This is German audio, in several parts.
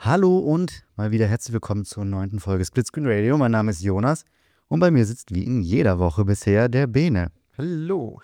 Hallo und mal wieder herzlich willkommen zur 9. Folge Splitscreen Radio. Mein Name ist Jonas und bei mir sitzt wie in jeder Woche bisher der Bene. Hallo.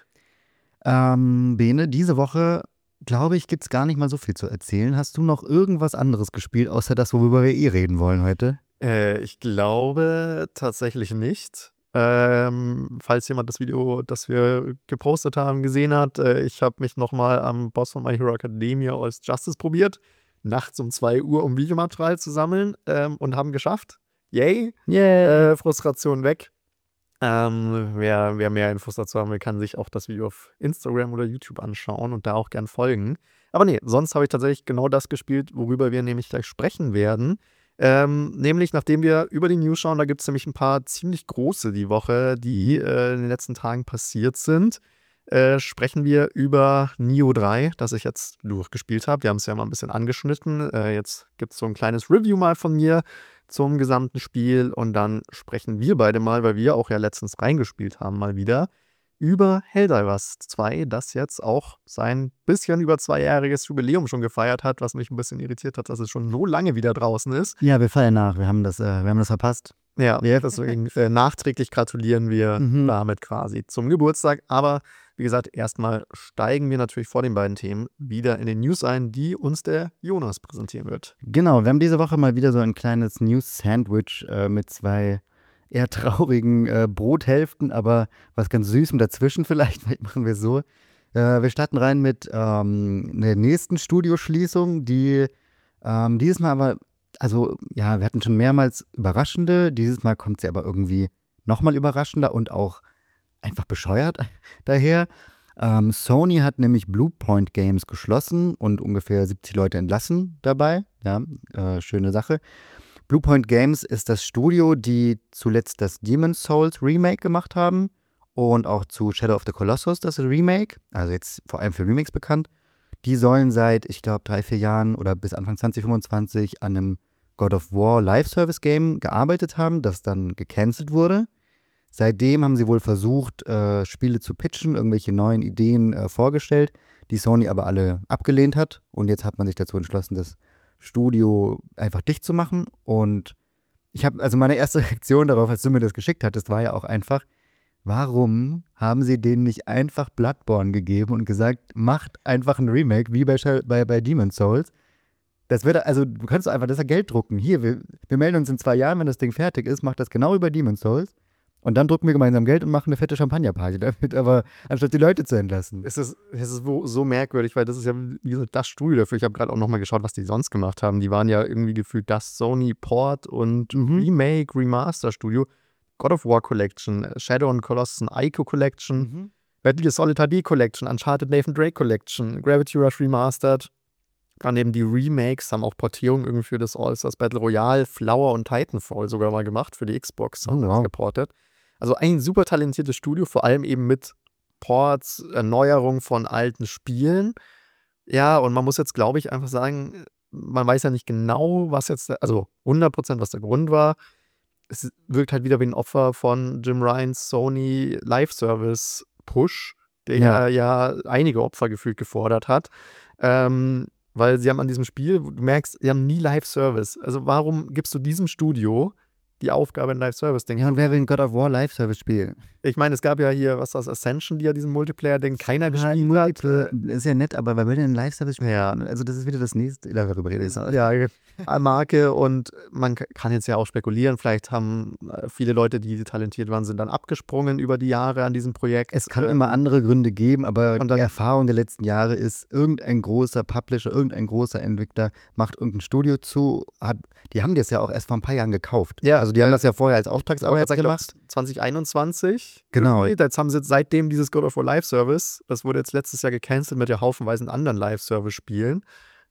Bene, diese Woche, glaube ich, gibt es gar nicht mal so viel zu erzählen. Hast du noch irgendwas anderes gespielt, außer das, worüber wir reden wollen heute? Ich glaube tatsächlich nicht. Falls jemand das Video, das wir gepostet haben, gesehen hat, ich habe mich nochmal am Boss von My Hero Academia als Justice probiert. Nachts um 2 Uhr, um Videomaterial zu sammeln und haben geschafft. Yay! Yeah. Frustration weg. Wer mehr Infos dazu haben will, kann sich auch das Video auf Instagram oder YouTube anschauen und da auch gern folgen. Aber nee, sonst habe ich tatsächlich genau das gespielt, worüber wir nämlich gleich sprechen werden. Nämlich, nachdem wir über die News schauen, da gibt es nämlich ein paar ziemlich große die Woche, die in den letzten Tagen passiert sind. Sprechen wir über Nioh 3, das ich jetzt durchgespielt habe. Wir haben es ja mal ein bisschen angeschnitten. Jetzt gibt es so ein kleines Review mal von mir zum gesamten Spiel und dann sprechen wir beide mal, weil wir auch ja letztens reingespielt haben, mal wieder über Helldivers 2, das jetzt auch sein bisschen über 2-jähriges Jubiläum schon gefeiert hat, was mich ein bisschen irritiert hat, dass es schon so lange wieder draußen ist. Ja, wir feiern nach. Wir haben das verpasst. Ja, deswegen nachträglich gratulieren wir damit quasi zum Geburtstag. Aber wie gesagt, erstmal steigen wir natürlich vor den beiden Themen wieder in den News ein, die uns der Jonas präsentieren wird. Genau, wir haben diese Woche mal wieder so ein kleines News-Sandwich mit 2 eher traurigen Brothälften, aber was ganz Süßem dazwischen vielleicht. Vielleicht machen wir so. Wir starten rein mit der nächsten Studioschließung, die dieses Mal aber, also ja, wir hatten schon mehrmals überraschende, dieses Mal kommt sie aber irgendwie nochmal überraschender und auch einfach bescheuert daher. Sony hat nämlich Bluepoint Games geschlossen und ungefähr 70 Leute entlassen dabei. Ja, schöne Sache. Bluepoint Games ist das Studio, die zuletzt das Demon's Souls Remake gemacht haben und auch zu Shadow of the Colossus das Remake, also jetzt vor allem für Remakes bekannt. Die sollen seit, ich glaube, 3-4 Jahren oder bis Anfang 2025 an einem God of War Live-Service-Game gearbeitet haben, das dann gecancelt wurde. Seitdem haben sie wohl versucht, Spiele zu pitchen, irgendwelche neuen Ideen vorgestellt, die Sony aber alle abgelehnt hat. Und jetzt hat man sich dazu entschlossen, das Studio einfach dicht zu machen. Und also meine erste Reaktion darauf, als du mir das geschickt hattest, war ja auch einfach, warum haben sie denen nicht einfach Bloodborne gegeben und gesagt, macht einfach ein Remake, wie bei Demon's Souls. Das wird, also du kannst einfach das Geld drucken. Hier, wir melden uns in 2 Jahren, wenn das Ding fertig ist, macht das genau über Demon's Souls. Und dann drucken wir gemeinsam Geld und machen eine fette Champagnerparty damit, aber anstatt die Leute zu entlassen. Es ist so merkwürdig, weil das ist ja, wie gesagt, das Studio dafür. Ich habe gerade auch nochmal geschaut, was die sonst gemacht haben. Die waren ja irgendwie gefühlt das Sony Port und Remake, Remaster-Studio. God of War Collection, Shadow and Colossus Ico Collection, Metal Gear Solid HD Collection, Uncharted Nathan Drake Collection, Gravity Rush Remastered. Dann eben die Remakes, haben auch Portierungen irgendwie für das All-Stars Battle Royale, Flower und Titanfall sogar mal gemacht für die Xbox, geportet. Also ein super talentiertes Studio, vor allem eben mit Ports, Erneuerung von alten Spielen. Ja, und man muss jetzt, glaube ich, einfach sagen, man weiß ja nicht genau, was jetzt, also 100%, was der Grund war. Es wirkt halt wieder wie ein Opfer von Jim Ryans Sony Live-Service-Push, der ja einige Opfer gefühlt gefordert hat. Weil sie haben an diesem Spiel, du merkst, sie haben nie Live-Service. Also warum gibst du diesem Studio die Aufgabe in Live-Service-Ding? Ja, und wer will ein God of War Live-Service spielen? Ich meine, es gab ja hier, was das, Ascension, die ja diesen Multiplayer-Ding keiner gespielt hat. Ist ja nett, aber wer will denn ein Live-Service spielen? Ja, also das ist wieder das nächste, darüber reden wir. Ja, Marke, und man kann jetzt ja auch spekulieren, vielleicht haben viele Leute, die talentiert waren, sind dann abgesprungen über die Jahre an diesem Projekt. Es kann immer andere Gründe geben, aber die Erfahrung der letzten Jahre ist, irgendein großer Publisher, irgendein großer Entwickler macht irgendein Studio zu, die haben das ja auch erst vor ein paar Jahren gekauft. Ja, also die haben das ja vorher als Auftragsarbeit gemacht. 2021. Genau. Jetzt haben sie seitdem dieses God of War Live-Service, das wurde jetzt letztes Jahr gecancelt mit ja haufenweisen anderen Live-Service-Spielen.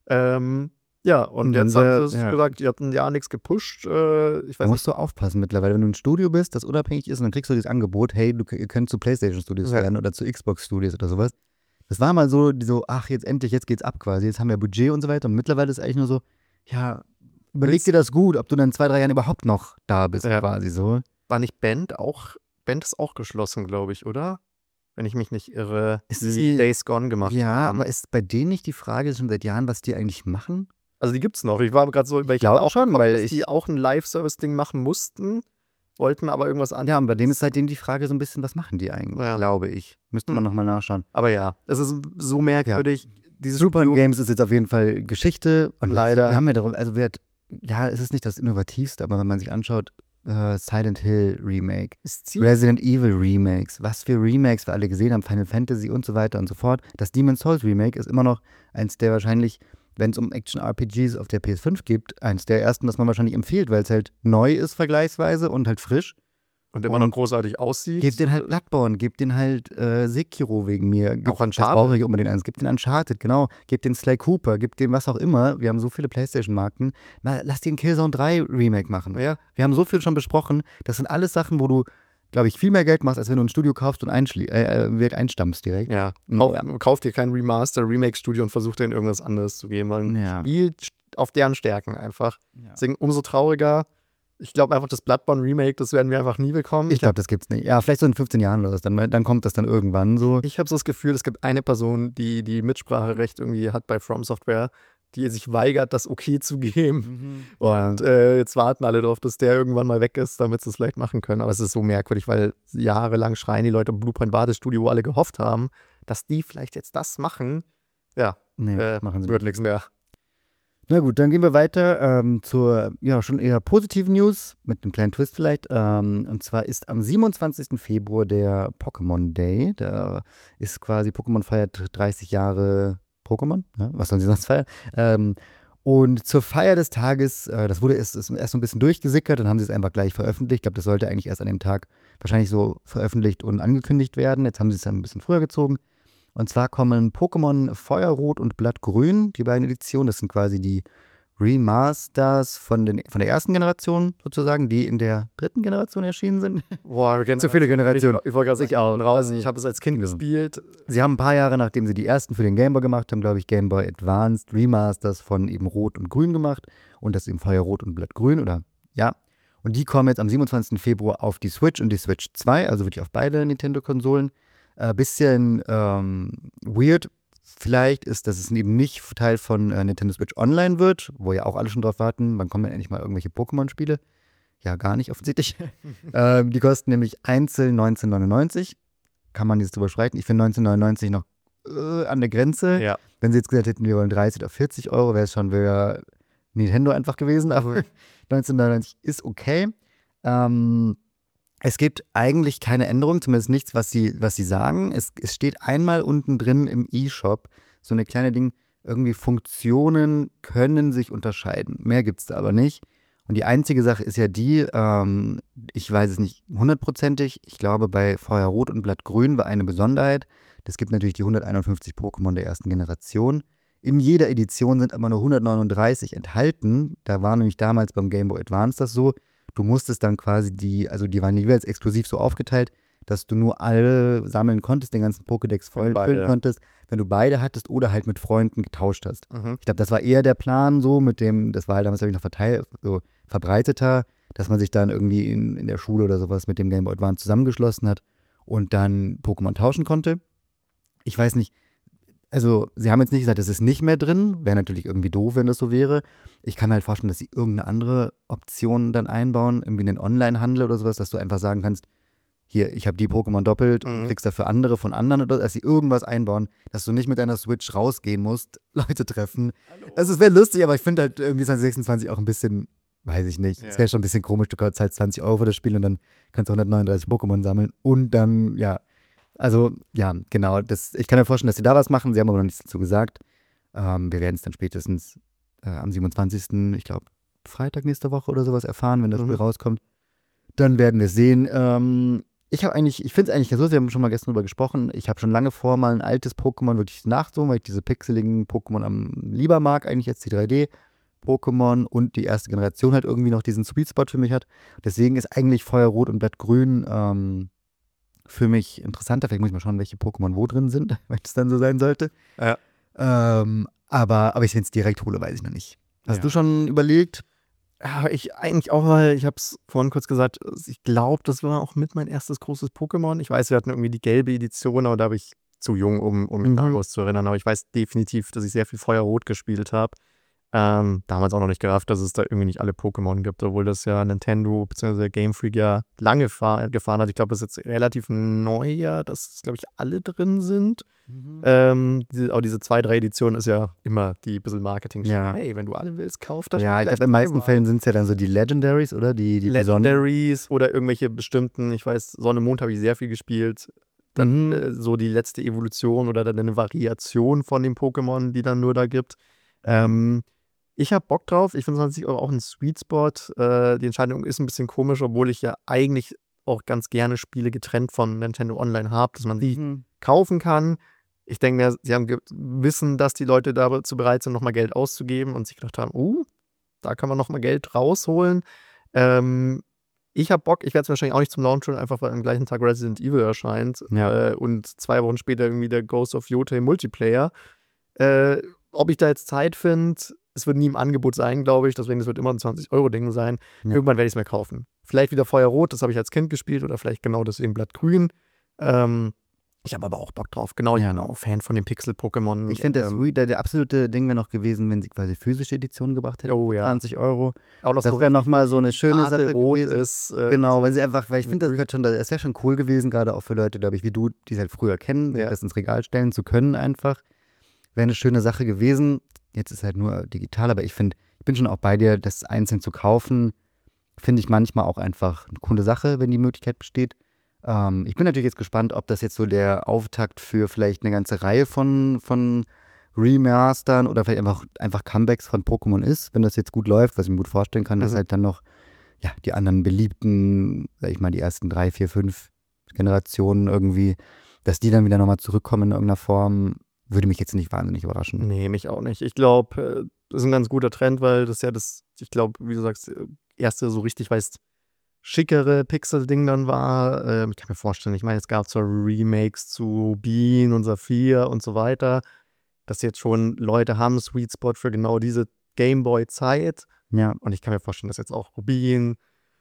Ja, und jetzt haben sie gesagt, die hatten ja nichts gepusht. Da musst du aufpassen mittlerweile, wenn du ein Studio bist, das unabhängig ist, und dann kriegst du dieses Angebot, hey, ihr könnt zu PlayStation-Studios werden oder zu Xbox-Studios oder sowas. Das war mal so, ach, jetzt endlich, jetzt geht's ab quasi, jetzt haben wir Budget und so weiter. Und mittlerweile ist eigentlich nur so, ja, überleg dir das gut, ob du dann in 2-3 Jahren überhaupt noch da bist, quasi so. War nicht Band ist auch geschlossen, glaube ich, oder? Wenn ich mich nicht irre, die Days Gone gemacht haben. Ja, aber ist bei denen nicht die Frage schon seit Jahren, was die eigentlich machen? Also die gibt's noch. Ich war gerade so, Ich glaube auch schon, weil die auch ein Live-Service-Ding machen mussten, wollten aber irgendwas anderes. Ja, und bei dem ist seitdem die Frage so ein bisschen, was machen die eigentlich, glaube ich. Müsste man nochmal nachschauen. Aber ja, es ist so merkwürdig. Dieses Super Games ist jetzt auf jeden Fall Geschichte. Und leider. Wir haben ja darüber, also es ist nicht das Innovativste, aber wenn man sich anschaut, Silent Hill Remake, Resident Evil Remakes, was für Remakes wir alle gesehen haben, Final Fantasy und so weiter und so fort. Das Demon's Souls Remake ist immer noch eins der wahrscheinlich, wenn es um Action-RPGs auf der PS5 gibt, eins der ersten, das man wahrscheinlich empfiehlt, weil es halt neu ist vergleichsweise und halt frisch. Und immer noch großartig aussieht. Gebt den halt Bloodborne, gebt den halt Sekiro wegen mir. Auch Uncharted. Das brauche ich unbedingt eins. Gebt den Uncharted, genau. Gebt den Sly Cooper, gebt den was auch immer. Wir haben so viele PlayStation-Marken. Lass den Killzone 3 Remake machen. Ja. Wir haben so viel schon besprochen. Das sind alles Sachen, wo du, glaube ich, viel mehr Geld machst, als wenn du ein Studio kaufst und einstammst direkt. Ja. Kauf dir kein Remaster-Remake-Studio und versuch dir in irgendwas anderes zu geben. Weil spielt auf deren Stärken einfach. Ja. Deswegen umso trauriger. Ich glaube einfach, das Bloodborne Remake, das werden wir einfach nie bekommen. Ich glaube, das gibt's nicht. Ja, vielleicht so in 15 Jahren oder so. Dann kommt das dann irgendwann so. Ich habe so das Gefühl, es gibt eine Person, die Mitspracherecht irgendwie hat bei From Software, die sich weigert, das okay zu geben. Und jetzt warten alle darauf, dass der irgendwann mal weg ist, damit sie es vielleicht machen können. Aber es ist so merkwürdig, weil jahrelang schreien die Leute im Blueprint Badestudio, wo alle gehofft haben, dass die vielleicht jetzt das machen. Ja, machen sie wird nichts mehr. Na gut, dann gehen wir weiter zur schon eher positiven News, mit einem kleinen Twist vielleicht. Und zwar ist am 27. Februar der Pokémon Day. Da ist quasi, Pokémon feiert 30 Jahre Pokémon. Ja, was sollen sie sonst feiern? Und zur Feier des Tages, das wurde erst so ein bisschen durchgesickert, dann haben sie es einfach gleich veröffentlicht. Ich glaube, das sollte eigentlich erst an dem Tag wahrscheinlich so veröffentlicht und angekündigt werden. Jetzt haben sie es dann ein bisschen früher gezogen. Und zwar kommen Pokémon Feuerrot und Blattgrün, die beiden Editionen. Das sind quasi die Remasters von der ersten Generation sozusagen, die in der dritten Generation erschienen sind. Boah, wir kennen zu viele Generationen. Ich wollte gerade sagen, raus. Ich habe es als Kind gespielt. Sie haben ein paar Jahre, nachdem sie die ersten für den Game Boy gemacht haben, glaube ich, Game Boy Advanced Remasters von eben Rot und Grün gemacht. Und das eben Feuerrot und Blattgrün, oder ja. Und die kommen jetzt am 27. Februar auf die Switch und die Switch 2, also wirklich auf beide Nintendo-Konsolen. Bisschen weird vielleicht ist, dass es eben nicht Teil von Nintendo Switch Online wird, wo ja auch alle schon drauf warten. Wann kommen denn endlich mal irgendwelche Pokémon-Spiele? Ja, gar nicht offensichtlich. Die kosten nämlich einzeln 19,99. Kann man jetzt drüber streiten. Ich finde 19,99 noch an der Grenze. Ja. Wenn sie jetzt gesagt hätten, wir wollen 30 oder 40 Euro, wäre es schon wieder Nintendo einfach gewesen. Aber 19,99 ist okay. Es gibt eigentlich keine Änderung, zumindest nichts, was sie sagen. Es steht einmal unten drin im eShop so eine kleine Ding, irgendwie Funktionen können sich unterscheiden. Mehr gibt es da aber nicht. Und die einzige Sache ist ja die, ich weiß es nicht hundertprozentig, ich glaube bei Feuerrot und Blattgrün war eine Besonderheit. Es gibt natürlich die 151 Pokémon der ersten Generation. In jeder Edition sind aber nur 139 enthalten. Da war nämlich damals beim Game Boy Advance das so. Du musstest dann quasi die waren jeweils exklusiv so aufgeteilt, dass du nur alle sammeln konntest, den ganzen Pokédex füllen konntest, wenn du beide hattest oder halt mit Freunden getauscht hast. Ich glaube, das war eher der Plan so, das war halt damals noch verbreiteter, dass man sich dann irgendwie in der Schule oder sowas mit dem Game Boy Advance zusammengeschlossen hat und dann Pokémon tauschen konnte. Ich weiß nicht, also sie haben jetzt nicht gesagt, es ist nicht mehr drin, wäre natürlich irgendwie doof, wenn das so wäre. Ich kann mir halt vorstellen, dass sie irgendeine andere Option dann einbauen, irgendwie einen Online-Handel oder sowas, dass du einfach sagen kannst, hier, ich habe die Pokémon doppelt und kriegst dafür andere von anderen, oder dass sie irgendwas einbauen, dass du nicht mit deiner Switch rausgehen musst, Leute treffen. Hallo. Also es wäre lustig, aber ich finde halt irgendwie 2026 auch ein bisschen, weiß ich nicht, es wäre schon ein bisschen komisch, du zahlst 20 Euro für das Spiel und dann kannst du 139 Pokémon sammeln und dann, also, ja, genau. Ich kann mir vorstellen, dass sie da was machen. Sie haben aber noch nichts dazu gesagt. Wir werden es dann spätestens am 27., ich glaube, Freitag nächste Woche oder sowas erfahren, wenn das Spiel rauskommt. Dann werden wir es sehen. Ich finde es eigentlich ganz so, wir haben schon mal gestern drüber gesprochen. Ich habe schon lange vor, mal ein altes Pokémon wirklich nachzuholen, weil ich diese pixeligen Pokémon am lieber mag, eigentlich jetzt die 3D-Pokémon und die erste Generation halt irgendwie noch diesen Sweet Spot für mich hat. Deswegen ist eigentlich Feuerrot und Blattgrün für mich interessanter. Vielleicht muss ich mal schauen, welche Pokémon wo drin sind, wenn es dann so sein sollte. Ja. Aber ich, wenn es direkt hole, weiß ich noch nicht. Hast du schon überlegt? Ja, ich eigentlich auch, weil ich habe es vorhin kurz gesagt, ich glaube, das war auch mit mein erstes großes Pokémon. Ich weiß, wir hatten irgendwie die gelbe Edition, aber da habe ich zu jung, um mich daraus zu erinnern. Aber ich weiß definitiv, dass ich sehr viel Feuerrot gespielt habe. Damals auch noch nicht gerafft, dass es da irgendwie nicht alle Pokémon gibt, obwohl das ja Nintendo bzw. Game Freak ja lange gefahren hat. Ich glaube, das ist jetzt relativ neu, ja, dass, glaube ich, alle drin sind. Auch diese 2, 3 Editionen ist ja immer die bisschen Marketing. Ja. Hey, wenn du alle willst, kauf das. Ja, ich glaube, in den meisten Fällen sind es ja dann so die Legendaries, oder? Die Legendaries oder irgendwelche bestimmten, ich weiß, Sonne Mond habe ich sehr viel gespielt. Dann so die letzte Evolution oder dann eine Variation von dem Pokémon, die dann nur da gibt. Ich habe Bock drauf. Ich finde 20 € auch ein Sweet Spot. Die Entscheidung ist ein bisschen komisch, obwohl ich ja eigentlich auch ganz gerne Spiele getrennt von Nintendo Online habe, dass man sie kaufen kann. Ich denke mir, sie haben wissen, dass die Leute dazu bereit sind, nochmal Geld auszugeben und sich gedacht haben, da kann man nochmal Geld rausholen. Ich habe Bock, ich werde es wahrscheinlich auch nicht zum Launch holen, einfach weil am gleichen Tag Resident Evil erscheint und 2 Wochen später irgendwie der Ghost of Yotei Multiplayer. Ob ich da jetzt Zeit finde, es wird nie im Angebot sein, glaube ich, deswegen es wird immer ein 20-€ Ding sein. Ja. Irgendwann werde ich es mir kaufen. Vielleicht wieder Feuerrot, das habe ich als Kind gespielt oder vielleicht genau deswegen Blattgrün. Ich habe aber auch Bock drauf. Genau, ich bin auch Fan von den Pixel-Pokémon. Ich finde, der absolute Ding wäre noch gewesen, wenn sie quasi physische Editionen gebracht hätten. Oh ja. 20 €. Auch noch das wäre nochmal so eine schöne Sache rot gewesen. Ist. Genau, weil ich finde, das wäre schon cool gewesen, gerade auch für Leute, glaube ich, wie du, die es halt früher kennen, das ins Regal stellen zu können einfach. Wäre eine schöne Sache gewesen. Jetzt ist halt nur digital, aber ich bin schon auch bei dir, das einzeln zu kaufen, finde ich manchmal auch einfach eine coole Sache, wenn die Möglichkeit besteht. Ich bin natürlich jetzt gespannt, ob das jetzt so der Auftakt für vielleicht eine ganze Reihe von Remastern oder vielleicht einfach Comebacks von Pokémon ist, wenn das jetzt gut läuft, was ich mir gut vorstellen kann, dass halt dann noch die anderen beliebten, sag ich mal, die ersten 3, 4, 5 Generationen irgendwie, dass die dann wieder nochmal zurückkommen in irgendeiner Form. Würde mich jetzt nicht wahnsinnig überraschen. Nee, mich auch nicht. Ich glaube, das ist ein ganz guter Trend, weil das ja ich glaube, wie du sagst, erste so richtig, schickere Pixel-Ding dann war. Ich kann mir vorstellen, ich meine, es gab zwar Remakes zu Rubin und Saphir und so weiter, dass jetzt schon Leute haben Sweet Spot für genau diese Gameboy-Zeit. Ja. Und ich kann mir vorstellen, dass jetzt auch Rubin,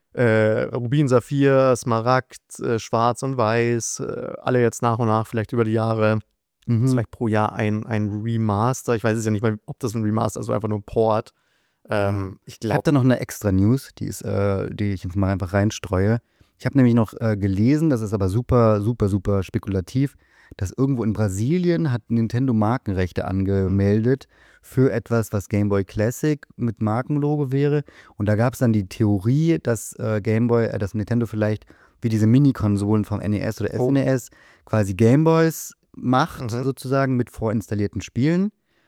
Saphir, Smaragd, Schwarz und Weiß, alle jetzt nach und nach vielleicht über die Jahre vielleicht pro Jahr ein Remaster. Ich weiß es ja nicht mal, ob das ein Remaster ist oder einfach nur ein Port. Ich habe da noch eine extra News, die ich jetzt mal einfach reinstreue. Ich habe nämlich noch gelesen, das ist aber super, super, super spekulativ, dass irgendwo in Brasilien hat Nintendo Markenrechte angemeldet für etwas, was Game Boy Classic mit Markenlogo wäre. Und da gab es dann die Theorie, dass dass Nintendo vielleicht wie diese Mini-Konsolen vom NES oder SNES quasi Game Boys macht, sozusagen mit vorinstallierten Spielen.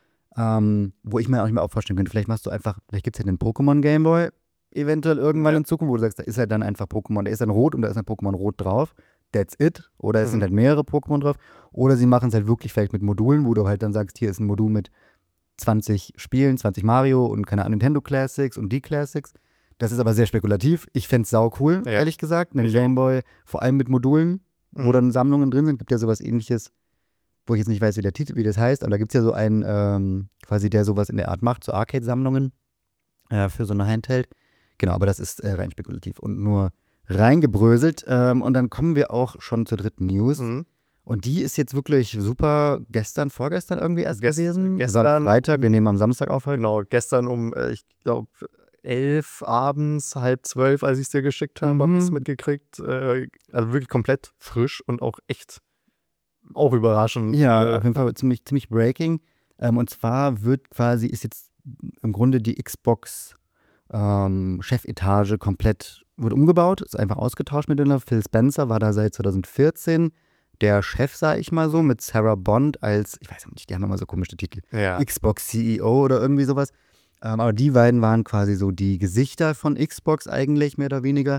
Wo ich mir auch nicht mehr auch vorstellen könnte, vielleicht gibt es ja einen Pokémon Game Boy eventuell irgendwann in Zukunft, wo du sagst, da ist halt dann einfach Pokémon, da ist dann rot und da ist ein Pokémon rot drauf. That's it. Oder es sind halt mehrere Pokémon drauf. Oder sie machen es halt wirklich vielleicht mit Modulen, wo du halt dann sagst, hier ist ein Modul mit 20 Spielen, 20 Mario und keine Ahnung, Nintendo Classics und die Classics. Das ist aber sehr spekulativ. Ich fände es sau cool, ehrlich gesagt. Ein Game Boy, vor allem mit Modulen, wo dann Sammlungen drin sind. Gibt ja sowas Ähnliches, wo ich jetzt nicht weiß, wie das heißt, aber da gibt es ja so einen, quasi der sowas in der Art macht, so Arcade-Sammlungen für so eine Handheld. Genau, aber das ist rein spekulativ und nur reingebröselt. Und dann kommen wir auch schon zur dritten News. Und die ist jetzt wirklich super vorgestern irgendwie erst gewesen. Gestern. Freitag, wir nehmen am Samstag auf heute. Genau, gestern um, ich glaube, 11 abends, 11:30, als ich es dir geschickt habe, habe ich es mitgekriegt. Also wirklich komplett frisch und auch echt auch überraschend. Ja, auf jeden Fall ziemlich breaking. Und zwar ist jetzt im Grunde die Xbox Chefetage wird umgebaut, ist einfach ausgetauscht miteinander. Phil Spencer war da seit 2014 der Chef, sag ich mal so, mit Sarah Bond als, ich weiß nicht, die haben immer so komische Titel, Xbox CEO oder irgendwie sowas. Aber die beiden waren quasi so die Gesichter von Xbox eigentlich, mehr oder weniger.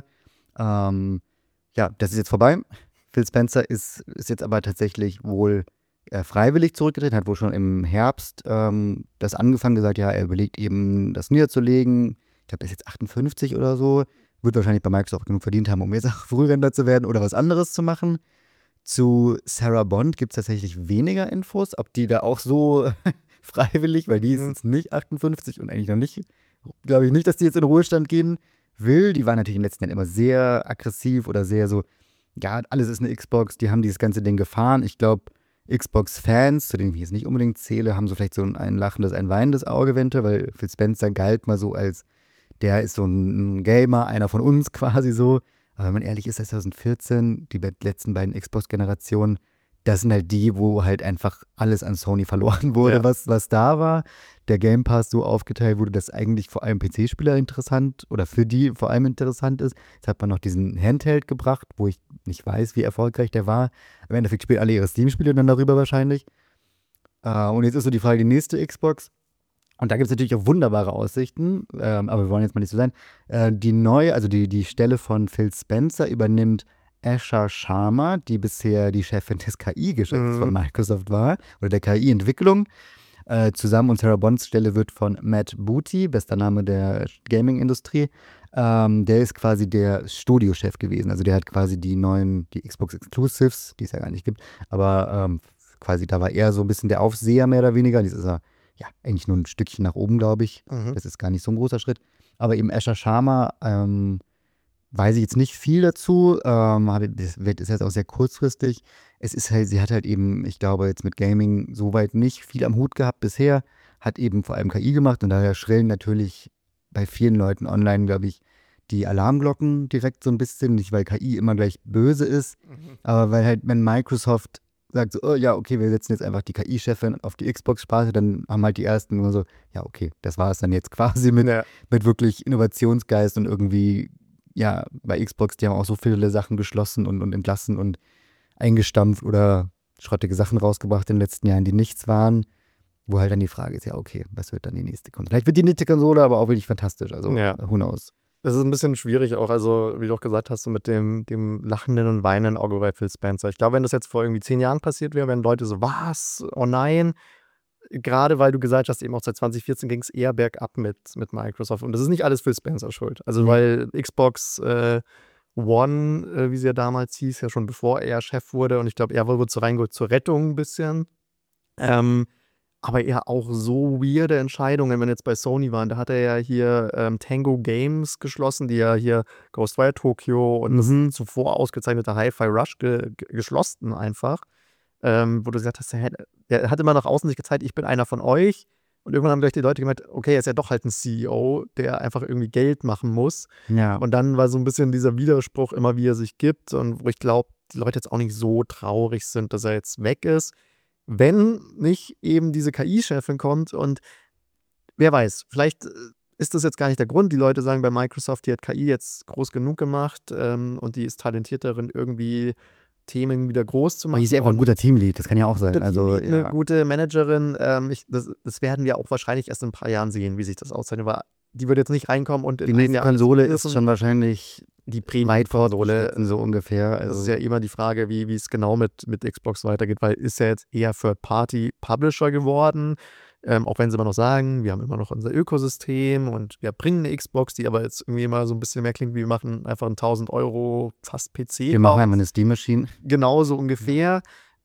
Das ist jetzt vorbei. Phil Spencer ist jetzt aber tatsächlich wohl freiwillig zurückgetreten, hat wohl schon im Herbst das angefangen, gesagt, ja, er überlegt eben, das niederzulegen. Ich glaube, er ist jetzt 58 oder so. Wird wahrscheinlich bei Microsoft genug verdient haben, um jetzt auch Frührentner zu werden oder was anderes zu machen. Zu Sarah Bond gibt es tatsächlich weniger Infos, ob die da auch so freiwillig, weil die ist jetzt nicht 58 und eigentlich noch nicht, glaube ich nicht, dass die jetzt in Ruhestand gehen will. Die war natürlich in den letzten Jahren immer sehr aggressiv oder sehr so, ja, alles ist eine Xbox, die haben dieses ganze Ding gefahren. Ich glaube, Xbox-Fans, zu denen ich jetzt nicht unbedingt zähle, haben so vielleicht so ein lachendes, ein weinendes Auge eventuell, weil Phil Spencer galt mal so als, der ist so ein Gamer, einer von uns quasi so. Aber wenn man ehrlich ist, 2014, die letzten beiden Xbox-Generationen, das sind halt die, wo halt einfach alles an Sony verloren wurde, Ja. was da war. Der Game Pass so aufgeteilt wurde, dass eigentlich vor allem PC-Spieler interessant oder für die vor allem interessant ist. Jetzt hat man noch diesen Handheld gebracht, wo ich nicht weiß, wie erfolgreich der war. Im Endeffekt spielen alle ihre Steam-Spiele dann darüber wahrscheinlich. Und jetzt ist so die Frage, die nächste Xbox. Und da gibt es natürlich auch wunderbare Aussichten, aber wir wollen jetzt mal nicht so sein. Die Stelle von Phil Spencer übernimmt Asha Sharma, die bisher die Chefin des KI-Geschäfts von Microsoft war, oder der KI-Entwicklung. Zusammen und Sarah Bonds Stelle wird von Matt Booty, bester Name der Gaming-Industrie, der ist quasi der Studiochef gewesen. Also der hat quasi die Xbox Exclusives, die es ja gar nicht gibt, aber quasi da war er so ein bisschen der Aufseher mehr oder weniger. Jetzt ist er ja eigentlich nur ein Stückchen nach oben, glaube ich. Das ist gar nicht so ein großer Schritt. Aber eben Asha Sharma, weiß ich jetzt nicht viel dazu. Das ist jetzt auch sehr kurzfristig. Es ist halt, sie hat halt eben, ich glaube, jetzt mit Gaming soweit nicht viel am Hut gehabt bisher. Hat eben vor allem KI gemacht und daher schrillen natürlich bei vielen Leuten online, glaube ich, die Alarmglocken direkt so ein bisschen. Nicht, weil KI immer gleich böse ist, aber weil halt, wenn Microsoft sagt so, oh ja, okay, wir setzen jetzt einfach die KI-Chefin auf die Xbox-Sparte, dann haben halt die ersten nur so, ja, okay, das war es dann jetzt quasi mit wirklich Innovationsgeist und irgendwie, ja, bei Xbox, die haben auch so viele Sachen geschlossen und entlassen und eingestampft oder schrottige Sachen rausgebracht in den letzten Jahren, die nichts waren, wo halt dann die Frage ist, ja, okay, was wird dann die nächste Konsole? Vielleicht wird die nächste Konsole aber auch wirklich fantastisch, also who knows. Das ist ein bisschen schwierig auch, also wie du auch gesagt hast, so mit dem lachenden und weinenden Auge bei Phil Spencer. Ich glaube, wenn das jetzt vor irgendwie 10 Jahren passiert wäre, wären Leute so, was? Oh nein. Gerade weil du gesagt hast, eben auch seit 2014 ging es eher bergab mit Microsoft. Und das ist nicht alles Phil Spencer schuld. Also weil Xbox One, wie sie ja damals hieß, ja schon bevor er Chef wurde. Und ich glaube, er wurde so reingeholt zur Rettung ein bisschen. Aber eher auch so weirde Entscheidungen, wenn jetzt bei Sony waren. Da hat er ja hier Tango Games geschlossen, die ja hier Ghostwire Tokyo und das zuvor ausgezeichnete Hi-Fi Rush geschlossen einfach. Wo du gesagt hast, der hat immer nach außen sich gezeigt, ich bin einer von euch. Und irgendwann haben gleich die Leute gemerkt, okay, er ist ja doch halt ein CEO, der einfach irgendwie Geld machen muss. Ja. Und dann war so ein bisschen dieser Widerspruch immer, wie er sich gibt. Und wo ich glaube, die Leute jetzt auch nicht so traurig sind, dass er jetzt weg ist. Wenn nicht eben diese KI-Chefin kommt und wer weiß, vielleicht ist das jetzt gar nicht der Grund. Die Leute sagen bei Microsoft, die hat KI jetzt groß genug gemacht und die ist talentiert darin, irgendwie Themen wieder groß zu machen. Aber die ist einfach ein guter Teamlead, das kann ja auch sein. Also, eine gute Managerin, das werden wir auch wahrscheinlich erst in ein paar Jahren sehen, wie sich das auszeichnet, weil die wird jetzt nicht reinkommen und die nächste Konsole ist schon wahrscheinlich die Premium-Konsole so ungefähr. Also das ist ja immer die Frage, wie es genau mit Xbox weitergeht, weil ist ja jetzt eher Third-Party-Publisher geworden, auch wenn sie immer noch sagen, wir haben immer noch unser Ökosystem und wir bringen eine Xbox, die aber jetzt irgendwie immer so ein bisschen mehr klingt, wie wir machen einfach einen 1.000 € fast PC. Wir machen einfach eine Steam-Maschine. Genau so ungefähr.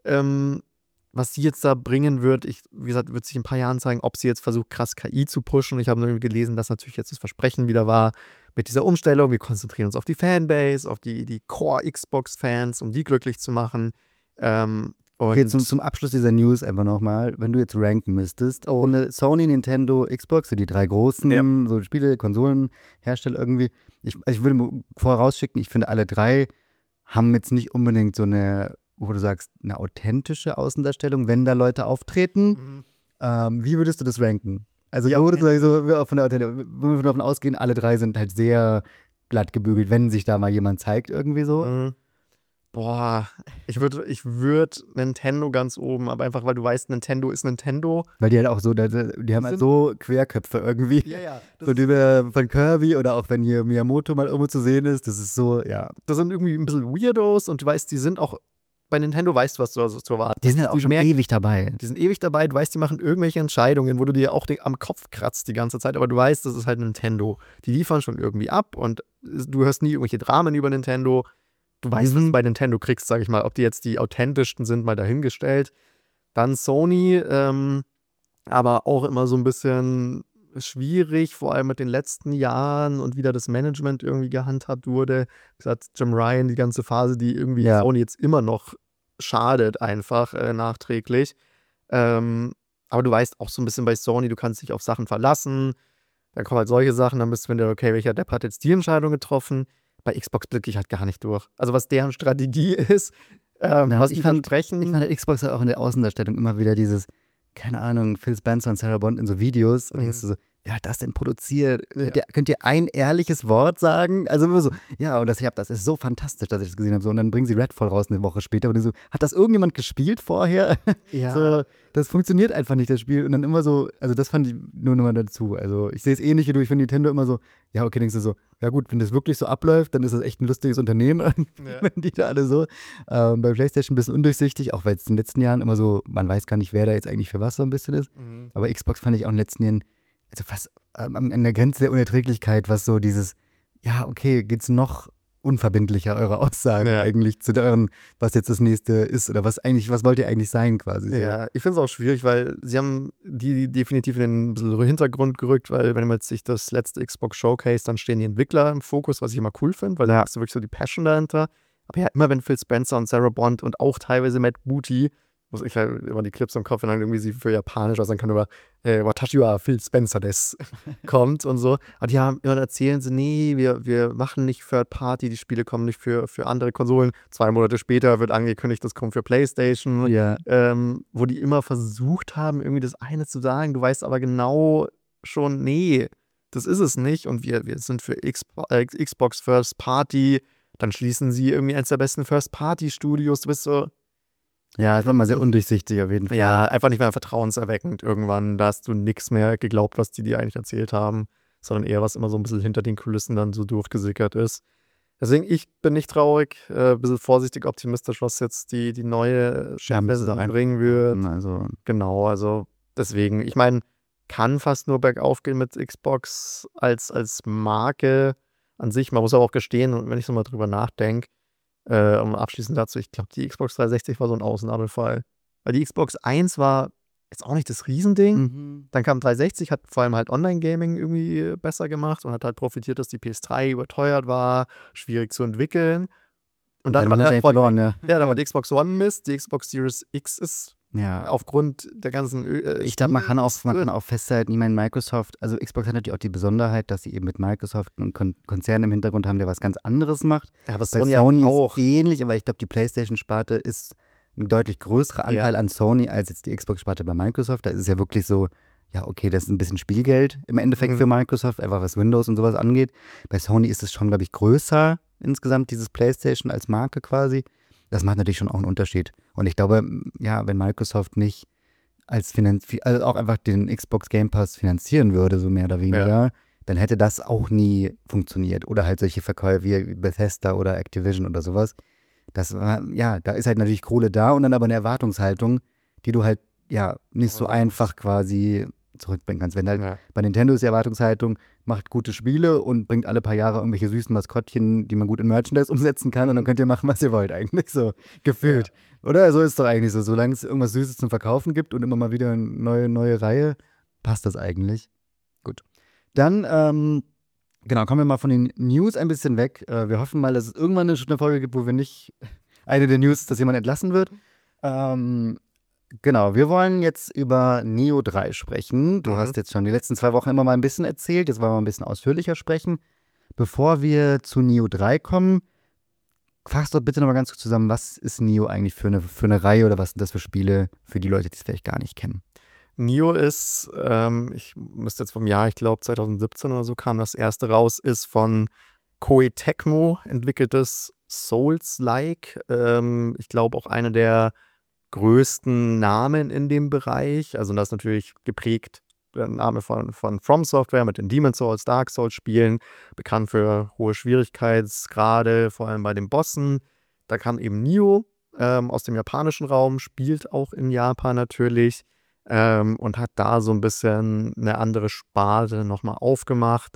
Was sie jetzt da bringen wird, wie gesagt, wird sich in ein paar Jahren zeigen, ob sie jetzt versucht, krass KI zu pushen. Ich habe nur gelesen, dass natürlich jetzt das Versprechen wieder war mit dieser Umstellung. Wir konzentrieren uns auf die Fanbase, auf die Core-Xbox-Fans, um die glücklich zu machen. Okay, zum Abschluss dieser News einfach nochmal, wenn du jetzt ranken müsstest, ohne Sony, Nintendo, Xbox, so die drei großen so Spiele, Konsolenhersteller irgendwie, ich würde vorausschicken, ich finde alle drei haben jetzt nicht unbedingt so eine, wo du sagst, eine authentische Außendarstellung, wenn da Leute auftreten. Wie würdest du das ranken? Also würdest du so von der wenn wir davon ausgehen, alle drei sind halt sehr glatt gebügelt, wenn sich da mal jemand zeigt irgendwie so. Boah, ich würd Nintendo ganz oben, aber einfach, weil du weißt, Nintendo ist Nintendo. Weil die halt auch so, die haben halt so Querköpfe irgendwie. Ja. So von Kirby oder auch wenn hier Miyamoto mal irgendwo zu sehen ist, das ist so, ja. Das sind irgendwie ein bisschen Weirdos und du weißt, die sind auch, bei Nintendo weißt du, was du zu erwarten hast. Die sind ja auch schon ewig dabei. Die sind ewig dabei, du weißt, die machen irgendwelche Entscheidungen, wo du dir auch am Kopf kratzt die ganze Zeit, aber du weißt, das ist halt Nintendo. Die liefern schon irgendwie ab und du hörst nie irgendwelche Dramen über Nintendo. Du weißt, was du bei Nintendo kriegst, sag ich mal. Ob die jetzt die authentischsten sind, mal dahingestellt. Dann Sony, aber auch immer so ein bisschen schwierig, vor allem mit den letzten Jahren und wie da das Management irgendwie gehandhabt wurde. Wie gesagt, Jim Ryan, die ganze Phase, die irgendwie Sony jetzt immer noch schadet einfach nachträglich. Aber du weißt auch so ein bisschen bei Sony, du kannst dich auf Sachen verlassen. Dann kommen halt solche Sachen, dann bist du wieder, okay, welcher Depp hat jetzt die Entscheidung getroffen? Bei Xbox blicke ich halt gar nicht durch. Also was deren Strategie ist, was die versprechen. Ich fand der Xbox halt auch in der Außendarstellung immer wieder dieses, keine Ahnung, Phil Spencer und Sarah Bond in so Videos. Und denkst du so, wer hat das denn produziert? Könnt ihr ein ehrliches Wort sagen? Also immer so, ja, und das ist so fantastisch, dass ich das gesehen habe. So, und dann bringen sie Redfall raus eine Woche später. Und so, hat das irgendjemand gespielt vorher? Ja. So, das funktioniert einfach nicht, das Spiel. Und dann immer so, also das fand ich nur nochmal dazu. Also ich sehe es ähnlich wie du, ich finde Nintendo immer so, ja, okay, denkst du so, ja gut, wenn das wirklich so abläuft, dann ist das echt ein lustiges Unternehmen, wenn die da alle so. Bei PlayStation ein bisschen undurchsichtig, auch weil es in den letzten Jahren immer so, man weiß gar nicht, wer da jetzt eigentlich für was so ein bisschen ist. Aber Xbox fand ich auch in den letzten Jahren, also fast an der Grenze der Unerträglichkeit, was so dieses, ja, okay, geht's noch unverbindlicher, eure Aussagen eigentlich zu euren, was jetzt das nächste ist oder was wollt ihr eigentlich sein quasi. So. Ja, ich finde es auch schwierig, weil sie haben die definitiv in den bisschen Hintergrund gerückt, weil wenn man jetzt sich das letzte Xbox Showcase, dann stehen die Entwickler im Fokus, was ich immer cool finde, weil da hast du wirklich so die Passion dahinter. Aber ja, immer wenn Phil Spencer und Sarah Bond und auch teilweise Matt Booty, muss ich halt immer die Clips im Kopf, wenn dann irgendwie sie für Japanisch, also dann kann über Watashi wa Phil Spencer des kommt und so. Aber die haben immer erzählen sie, nee, wir machen nicht Third Party, die Spiele kommen nicht für andere Konsolen. 2 Monate später wird angekündigt, das kommt für PlayStation. Ja. Wo die immer versucht haben, irgendwie das eine zu sagen, du weißt aber genau schon, nee, das ist es nicht. Und wir sind für Xbox First Party, dann schließen sie irgendwie eins der besten First Party Studios. Du bist so, ja, es war mal sehr undurchsichtig auf jeden Fall. ja, einfach nicht mehr vertrauenserweckend. Irgendwann, da hast du nichts mehr geglaubt, was die dir eigentlich erzählt haben, sondern eher, was immer so ein bisschen hinter den Kulissen dann so durchgesickert ist. Deswegen, ich bin nicht traurig, ein bisschen vorsichtig optimistisch, was jetzt die neue Version bringen wird. Also. Genau, also deswegen, ich meine, kann fast nur bergauf gehen mit Xbox als Marke an sich. Man muss aber auch gestehen, wenn ich so mal drüber nachdenke, abschließend dazu, ich glaube, die Xbox 360 war so ein Ausnahmefall. Weil die Xbox 1 war jetzt auch nicht das Riesending. Dann kam 360, hat vor allem halt Online-Gaming irgendwie besser gemacht und hat halt profitiert, dass die PS3 überteuert war, schwierig zu entwickeln. Und dann war die Xbox One Mist, die Xbox Series X ist aufgrund der ganzen ich glaube, man kann auch festhalten, ich meine, Microsoft, also Xbox hat natürlich auch die Besonderheit, dass sie eben mit Microsoft einen Konzern im Hintergrund haben, der was ganz anderes macht. Ja, aber Sony auch ähnlich, aber ich glaube, die PlayStation-Sparte ist ein deutlich größerer Anteil an Sony als jetzt die Xbox-Sparte bei Microsoft. Da ist es ja wirklich so, ja, okay, das ist ein bisschen Spielgeld im Endeffekt für Microsoft, einfach was Windows und sowas angeht. Bei Sony ist es schon, glaube ich, größer insgesamt, dieses PlayStation als Marke quasi. Das macht natürlich schon auch einen Unterschied. Und ich glaube, ja, wenn Microsoft nicht also auch einfach den Xbox Game Pass finanzieren würde, so mehr oder weniger, dann hätte das auch nie funktioniert. Oder halt solche Verkäufe wie Bethesda oder Activision oder sowas. Das war, ja, da ist halt natürlich Kohle da und dann aber eine Erwartungshaltung, die du halt, ja, nicht so einfach quasi zurückbringen kannst. Wenn halt bei Nintendo ist die Erwartungshaltung, macht gute Spiele und bringt alle paar Jahre irgendwelche süßen Maskottchen, die man gut in Merchandise umsetzen kann und dann könnt ihr machen, was ihr wollt eigentlich, so gefühlt. Ja. Oder? So ist es doch eigentlich so. Solange es irgendwas Süßes zum Verkaufen gibt und immer mal wieder eine neue Reihe, passt das eigentlich. Gut. Dann, genau, kommen wir mal von den News ein bisschen weg. Wir hoffen mal, dass es irgendwann eine Folge gibt, wo wir nicht eine der News, dass jemand entlassen wird. Genau, wir wollen jetzt über Neo 3 sprechen. Du hast jetzt schon die letzten 2 Wochen immer mal ein bisschen erzählt. Jetzt wollen wir ein bisschen ausführlicher sprechen. Bevor wir zu Neo 3 kommen, fass doch bitte nochmal ganz kurz zusammen, was ist Neo eigentlich für eine Reihe oder was sind das für Spiele für die Leute, die es vielleicht gar nicht kennen? Neo ist, ich müsste jetzt vom Jahr, ich glaube 2017 oder so kam das erste raus, ist von Koei Tecmo entwickeltes Souls-like. Ich glaube auch eine der größten Namen in dem Bereich. Also das ist natürlich geprägt, der Name von From Software mit den Demon's Souls, Dark Souls Spielen, bekannt für hohe Schwierigkeitsgrade, vor allem bei den Bossen. Da kam eben Neo aus dem japanischen Raum, spielt auch in Japan natürlich und hat da so ein bisschen eine andere Sparte nochmal aufgemacht,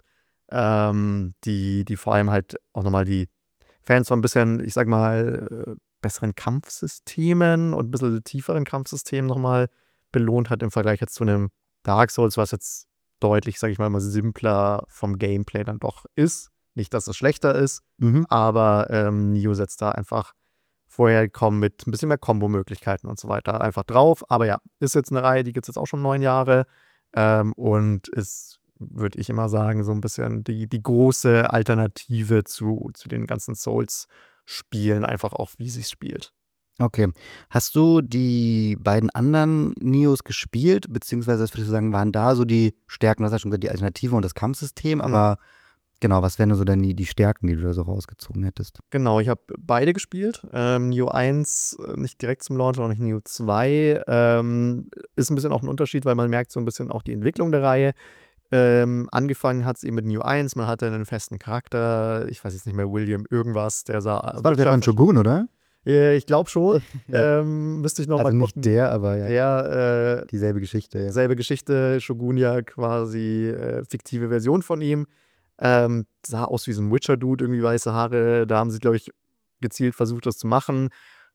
die vor allem halt auch nochmal die Fans von ein bisschen, ich sag mal, besseren Kampfsystemen und ein bisschen tieferen Kampfsystemen nochmal belohnt hat im Vergleich jetzt zu einem Dark Souls, was jetzt deutlich, sag ich mal, simpler vom Gameplay dann doch ist. Nicht, dass es schlechter ist, aber Neo setzt da einfach vorher kommen mit ein bisschen mehr Kombo-Möglichkeiten und so weiter einfach drauf. Aber ja, ist jetzt eine Reihe, die gibt es jetzt auch schon 9 Jahre und ist, würde ich immer sagen, so ein bisschen die große Alternative zu den ganzen Souls-Spielen, einfach auch, wie sie es spielt. Okay. Hast du die beiden anderen Nios gespielt, beziehungsweise was würdest du sagen, waren da so die Stärken? Du hast ja schon gesagt, die Alternative und das Kampfsystem, aber genau, was wären so dann die Stärken, die du da so rausgezogen hättest? Genau, ich habe beide gespielt. Neo 1 nicht direkt zum Launch, auch nicht Neo 2. Ist ein bisschen auch ein Unterschied, weil man merkt so ein bisschen auch die Entwicklung der Reihe. Angefangen hat es eben mit Neo 1, man hatte einen festen Charakter, ich weiß jetzt nicht mehr, William irgendwas, der sah. Das war doch der von Shogun, oder? Ich glaube schon. Ja. Müsste ich noch Also mal nicht gucken. der, aber ja, Ja, dieselbe Geschichte, ja. selbe Geschichte, Shogun ja quasi fiktive Version von ihm. Sah aus wie so ein Witcher-Dude, irgendwie weiße Haare. Da haben sie, glaube ich, gezielt versucht, das zu machen.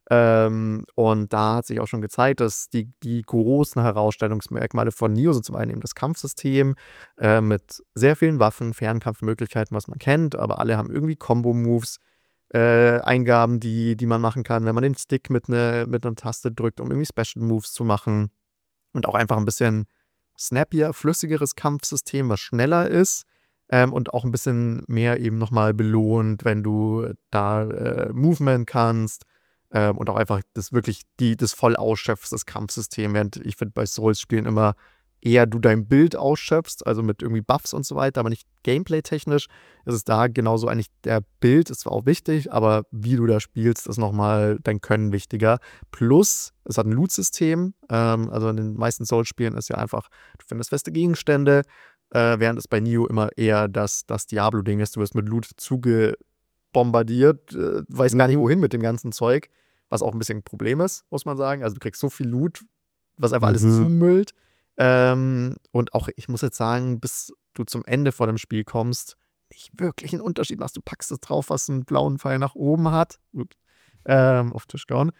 Und da hat sich auch schon gezeigt, dass die großen Herausstellungsmerkmale von Nioh sind zum einen eben das Kampfsystem mit sehr vielen Waffen, Fernkampfmöglichkeiten, was man kennt, aber alle haben irgendwie Combo-Moves, Eingaben, die man machen kann, wenn man den Stick mit einer Taste drückt, um irgendwie Special Moves zu machen. Und auch einfach ein bisschen snappier, flüssigeres Kampfsystem, was schneller ist. Und auch ein bisschen mehr eben nochmal belohnt, wenn du da Movement kannst. Und auch einfach das wirklich das voll ausschöpfst, das Kampfsystem. Während ich finde, bei Souls-Spielen immer eher du dein Bild ausschöpfst, also mit irgendwie Buffs und so weiter, aber nicht gameplay-technisch. Ist es da genauso eigentlich, der Bild ist zwar auch wichtig, aber wie du da spielst, ist nochmal dein Können wichtiger. Plus, es hat ein Loot-System. Also in den meisten Souls-Spielen ist ja einfach, du findest feste Gegenstände, während es bei Nioh immer eher das Diablo-Ding ist. Du wirst mit Loot zugebombardiert, weißt gar nicht wohin mit dem ganzen Zeug, was auch ein bisschen ein Problem ist, muss man sagen. Also du kriegst so viel Loot, was einfach alles zumüllt. Und auch, ich muss jetzt sagen, bis du zum Ende vor dem Spiel kommst, nicht wirklich einen Unterschied machst. Du packst es drauf, was einen blauen Pfeil nach oben hat. Auf den Tisch gehauen.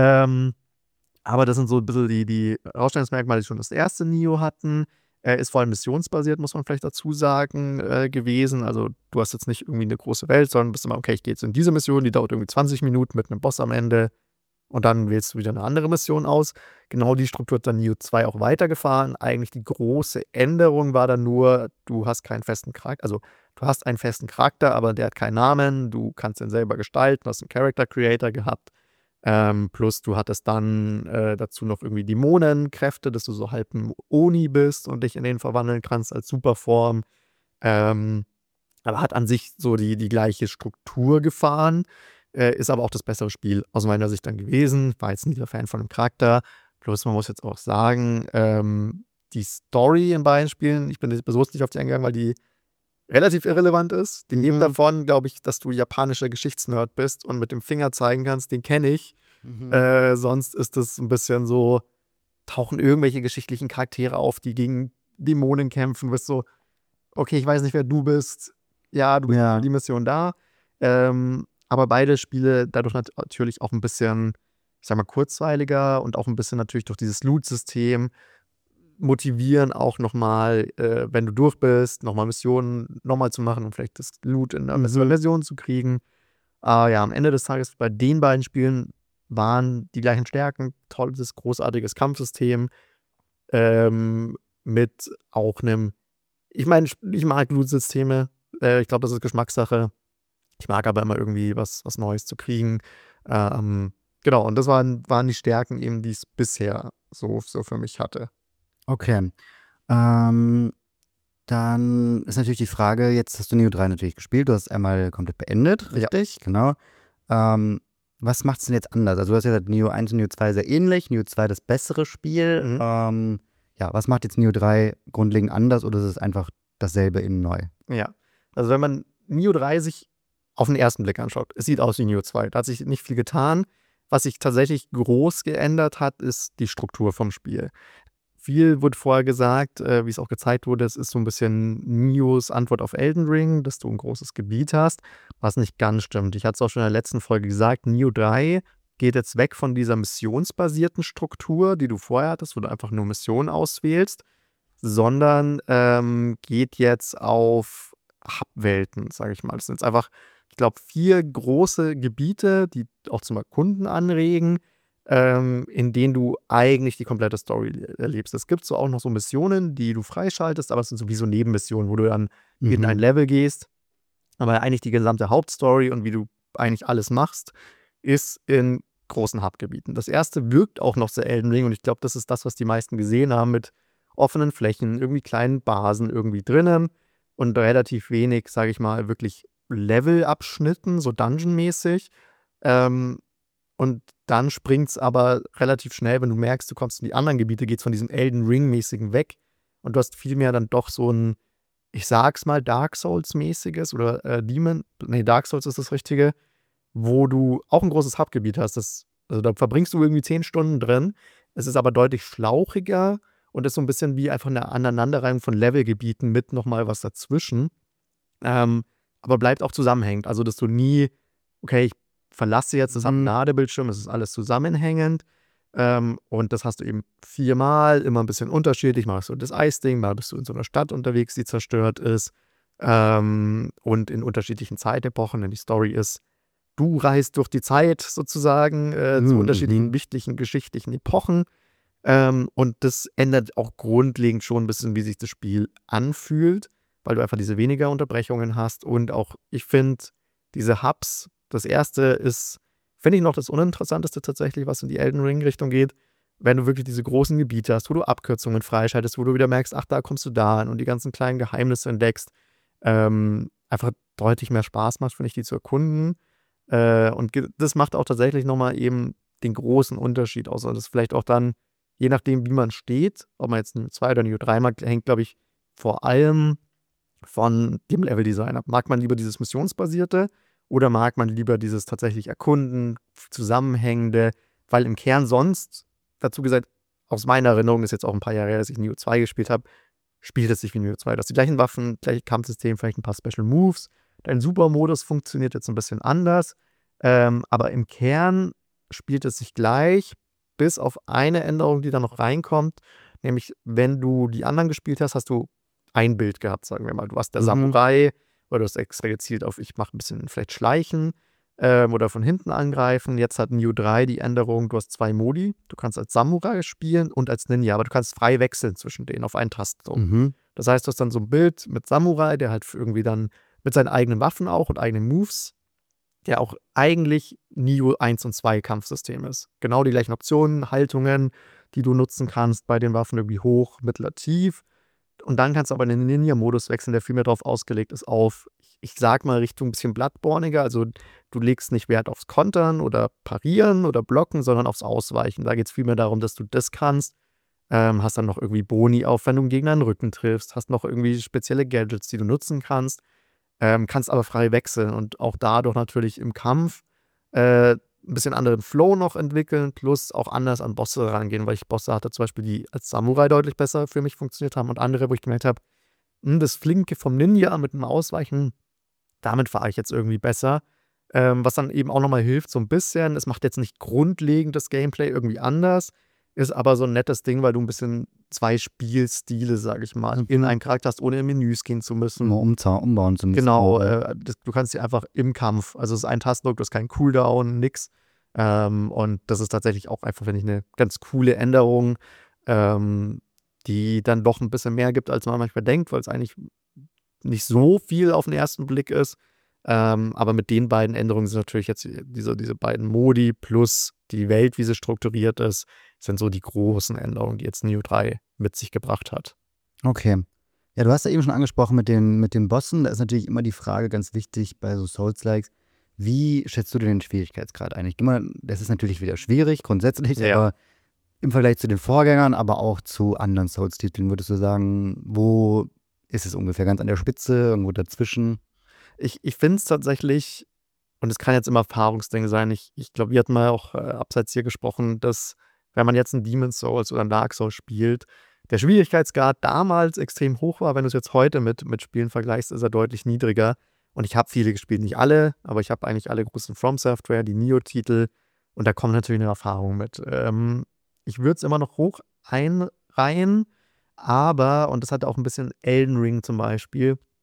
Aber das sind so ein bisschen die Herausstellungsmerkmale, die schon das erste Nioh hatten. Ist vor allem missionsbasiert, muss man vielleicht dazu sagen, gewesen. Also du hast jetzt nicht irgendwie eine große Welt, sondern bist immer, okay, ich gehe jetzt in diese Mission, die dauert irgendwie 20 Minuten mit einem Boss am Ende. Und dann wählst du wieder eine andere Mission aus. Genau die Struktur hat dann Nioh 2 auch weitergefahren. Eigentlich die große Änderung war dann nur, du hast keinen festen Charakter. Also du hast einen festen Charakter, aber der hat keinen Namen. Du kannst ihn selber gestalten, hast einen Character Creator gehabt. Plus du hattest dann dazu noch irgendwie Dämonenkräfte, dass du so halb ein Oni bist und dich in den verwandeln kannst als Superform. Aber hat an sich so die gleiche Struktur gefahren. Ist aber auch das bessere Spiel aus meiner Sicht dann gewesen. War jetzt nicht der Fan von dem Charakter. Plus man muss jetzt auch sagen, die Story in beiden Spielen, ich bin bewusst nicht auf die eingegangen, weil die relativ irrelevant ist. Die leben davon, glaube ich, dass du japanischer Geschichtsnerd bist und mit dem Finger zeigen kannst, den kenne ich. Sonst ist es ein bisschen so, tauchen irgendwelche geschichtlichen Charaktere auf, die gegen Dämonen kämpfen. Du bist so, okay, ich weiß nicht, wer du bist. Ja, du bist für die Mission da. Aber beide Spiele dadurch natürlich auch ein bisschen, ich sag mal, kurzweiliger und auch ein bisschen natürlich durch dieses Loot-System motivieren auch nochmal, wenn du durch bist, nochmal Missionen nochmal zu machen und vielleicht das Loot in einer besseren Version zu kriegen. Ja, am Ende des Tages bei den beiden Spielen waren die gleichen Stärken, tolles, großartiges Kampfsystem mit auch einem, ich meine, ich mag Loot-Systeme, ich glaube, das ist Geschmackssache. Ich mag aber immer irgendwie was Neues zu kriegen. Genau, und das waren die Stärken eben, die es bisher so für mich hatte. Okay. Dann ist natürlich die Frage, jetzt hast du Nioh 3 natürlich gespielt, du hast es einmal komplett beendet, richtig? Ja. Genau. Was macht es denn jetzt anders? Also du hast ja gesagt, Nioh 1 und Nioh 2 sehr ähnlich, Nioh 2 das bessere Spiel. Ja, was macht jetzt Nioh 3 grundlegend anders oder ist es einfach dasselbe in neu? Ja, also wenn man Nioh 3 sich auf den ersten Blick anschaut, es sieht aus wie Nioh 2, da hat sich nicht viel getan. Was sich tatsächlich groß geändert hat, ist die Struktur vom Spiel. Viel wurde vorher gesagt, wie es auch gezeigt wurde, es ist so ein bisschen Niohs Antwort auf Elden Ring, dass du ein großes Gebiet hast, was nicht ganz stimmt. Ich hatte es auch schon in der letzten Folge gesagt, Nioh 3 geht jetzt weg von dieser missionsbasierten Struktur, die du vorher hattest, wo du einfach nur Missionen auswählst, sondern geht jetzt auf Hub-Welten, sage ich mal. Das sind jetzt einfach, ich glaube, 4 große Gebiete, die auch zum Erkunden anregen, in denen du eigentlich die komplette Story erlebst. Es gibt so auch noch so Missionen, die du freischaltest, aber es sind sowieso Nebenmissionen, wo du dann in ein Level gehst. Aber eigentlich die gesamte Hauptstory und wie du eigentlich alles machst, ist in großen Hubgebieten. Das erste wirkt auch noch sehr Elden Ring und ich glaube, das ist das, was die meisten gesehen haben, mit offenen Flächen, irgendwie kleinen Basen irgendwie drinnen und relativ wenig, sage ich mal, wirklich Levelabschnitten, so Dungeon-mäßig. Ähm, und dann springt es aber relativ schnell, wenn du merkst, du kommst in die anderen Gebiete, geht es von diesem Elden Ring-mäßigen weg und du hast vielmehr dann doch so ein, ich sag's mal, Dark Souls-mäßiges oder Dark Souls ist das Richtige, wo du auch ein großes Hubgebiet hast. Also da verbringst du irgendwie 10 Stunden drin. Es ist aber deutlich schlauchiger und ist so ein bisschen wie einfach eine Aneinanderreihung von Levelgebieten mit nochmal was dazwischen. Aber bleibt auch zusammenhängend. Also, dass du nie, okay, ich verlasse jetzt das Ladebildschirm, es ist alles zusammenhängend. Und das hast du eben 4-mal, immer ein bisschen unterschiedlich. Mal hast du das Eisding, mal bist du in so einer Stadt unterwegs, die zerstört ist. Und in unterschiedlichen Zeitepochen, denn die Story ist, du reist durch die Zeit sozusagen zu unterschiedlichen wichtigen geschichtlichen Epochen. Und das ändert auch grundlegend schon ein bisschen, wie sich das Spiel anfühlt, weil du einfach diese weniger Unterbrechungen hast. Und auch, ich finde, diese Hubs, das erste ist, finde ich noch das Uninteressanteste tatsächlich, was in die Elden Ring-Richtung geht, wenn du wirklich diese großen Gebiete hast, wo du Abkürzungen freischaltest, wo du wieder merkst, ach, da kommst du da hin und die ganzen kleinen Geheimnisse entdeckst. Einfach deutlich mehr Spaß macht, finde ich, die zu erkunden. Und das macht auch tatsächlich nochmal eben den großen Unterschied aus. Und das vielleicht auch dann, je nachdem, wie man steht, ob man jetzt Neo 2 oder Neo 3 mag, hängt, glaube ich, vor allem von dem Leveldesign ab. Mag man lieber dieses Missionsbasierte oder mag man lieber dieses tatsächlich Erkunden, Zusammenhängende, weil im Kern sonst, dazu gesagt, aus meiner Erinnerung ist jetzt auch ein paar Jahre her, dass ich Neo 2 gespielt habe, spielt es sich wie Neo 2. Du hast die gleichen Waffen, gleiche Kampfsystem, vielleicht ein paar Special Moves. Dein Supermodus funktioniert jetzt ein bisschen anders, aber im Kern spielt es sich gleich, bis auf eine Änderung, die da noch reinkommt. Nämlich, wenn du die anderen gespielt hast, hast du ein Bild gehabt, sagen wir mal. Du warst der Samurai, oder du hast extra gezielt auf, ich mache ein bisschen vielleicht Schleichen oder von hinten angreifen. Jetzt hat Neo 3 die Änderung, du hast 2 Modi. Du kannst als Samurai spielen und als Ninja, aber du kannst frei wechseln zwischen denen auf einen Tasten. Das heißt, du hast dann so ein Bild mit Samurai, der halt irgendwie dann mit seinen eigenen Waffen auch und eigenen Moves, der auch eigentlich Neo 1 und 2 Kampfsystem ist. Genau die gleichen Optionen, Haltungen, die du nutzen kannst bei den Waffen, irgendwie hoch, mittler, tief. Und dann kannst du aber in den Ninja-Modus wechseln, der viel mehr darauf ausgelegt ist, auf, ich sag mal, Richtung ein bisschen Bloodborne-iger. Also du legst nicht Wert aufs Kontern oder Parieren oder Blocken, sondern aufs Ausweichen. Da geht es viel mehr darum, dass du das kannst. Hast dann noch irgendwie Boni auf, wenn du einen Gegner in den Rücken triffst. Hast noch irgendwie spezielle Gadgets, die du nutzen kannst. Kannst aber frei wechseln und auch dadurch natürlich im Kampf ein bisschen anderen Flow noch entwickeln, plus auch anders an Bosse rangehen, weil ich Bosse hatte zum Beispiel, die als Samurai deutlich besser für mich funktioniert haben und andere, wo ich gemerkt habe, das Flinke vom Ninja mit dem Ausweichen, damit fahre ich jetzt irgendwie besser. Was dann eben auch nochmal hilft, so ein bisschen. Es macht jetzt nicht grundlegend das Gameplay irgendwie anders, ist aber so ein nettes Ding, weil du ein bisschen 2 Spielstile, sage ich mal, in einen Charakter hast, ohne in Menüs gehen zu müssen. Mal umbauen zu müssen. Genau, du kannst sie einfach im Kampf, also es ist ein Tastendruck, du hast keinen Cooldown, nix. Und das ist tatsächlich auch einfach, finde ich, eine ganz coole Änderung, die dann doch ein bisschen mehr gibt, als man manchmal denkt, weil es eigentlich nicht so viel auf den ersten Blick ist. Aber mit den beiden Änderungen sind natürlich jetzt diese beiden Modi plus die Welt, wie sie strukturiert ist, sind so die großen Änderungen, die jetzt Neo 3 mit sich gebracht hat. Okay. Ja, du hast ja eben schon angesprochen mit den Bossen. Da ist natürlich immer die Frage ganz wichtig bei so Souls-Likes, wie schätzt du denn den Schwierigkeitsgrad ein? Das ist natürlich wieder schwierig, grundsätzlich, Ja. aber im Vergleich zu den Vorgängern, aber auch zu anderen Souls-Titeln, würdest du sagen, wo ist es ungefähr? Ganz an der Spitze, irgendwo dazwischen? Ich finde es tatsächlich, und es kann jetzt immer Erfahrungsding sein, ich glaube, wir hatten mal auch abseits hier gesprochen, dass, wenn man jetzt ein Demon's Souls oder ein Dark Souls spielt, der Schwierigkeitsgrad damals extrem hoch war. Wenn du es jetzt heute mit Spielen vergleichst, ist er deutlich niedriger. Und ich habe viele gespielt, nicht alle, aber ich habe eigentlich alle großen From Software, die Neo-Titel, und da kommt natürlich eine Erfahrung mit. Ich würde es immer noch hoch einreihen, aber, und das hat auch ein bisschen Elden Ring zum Beispiel,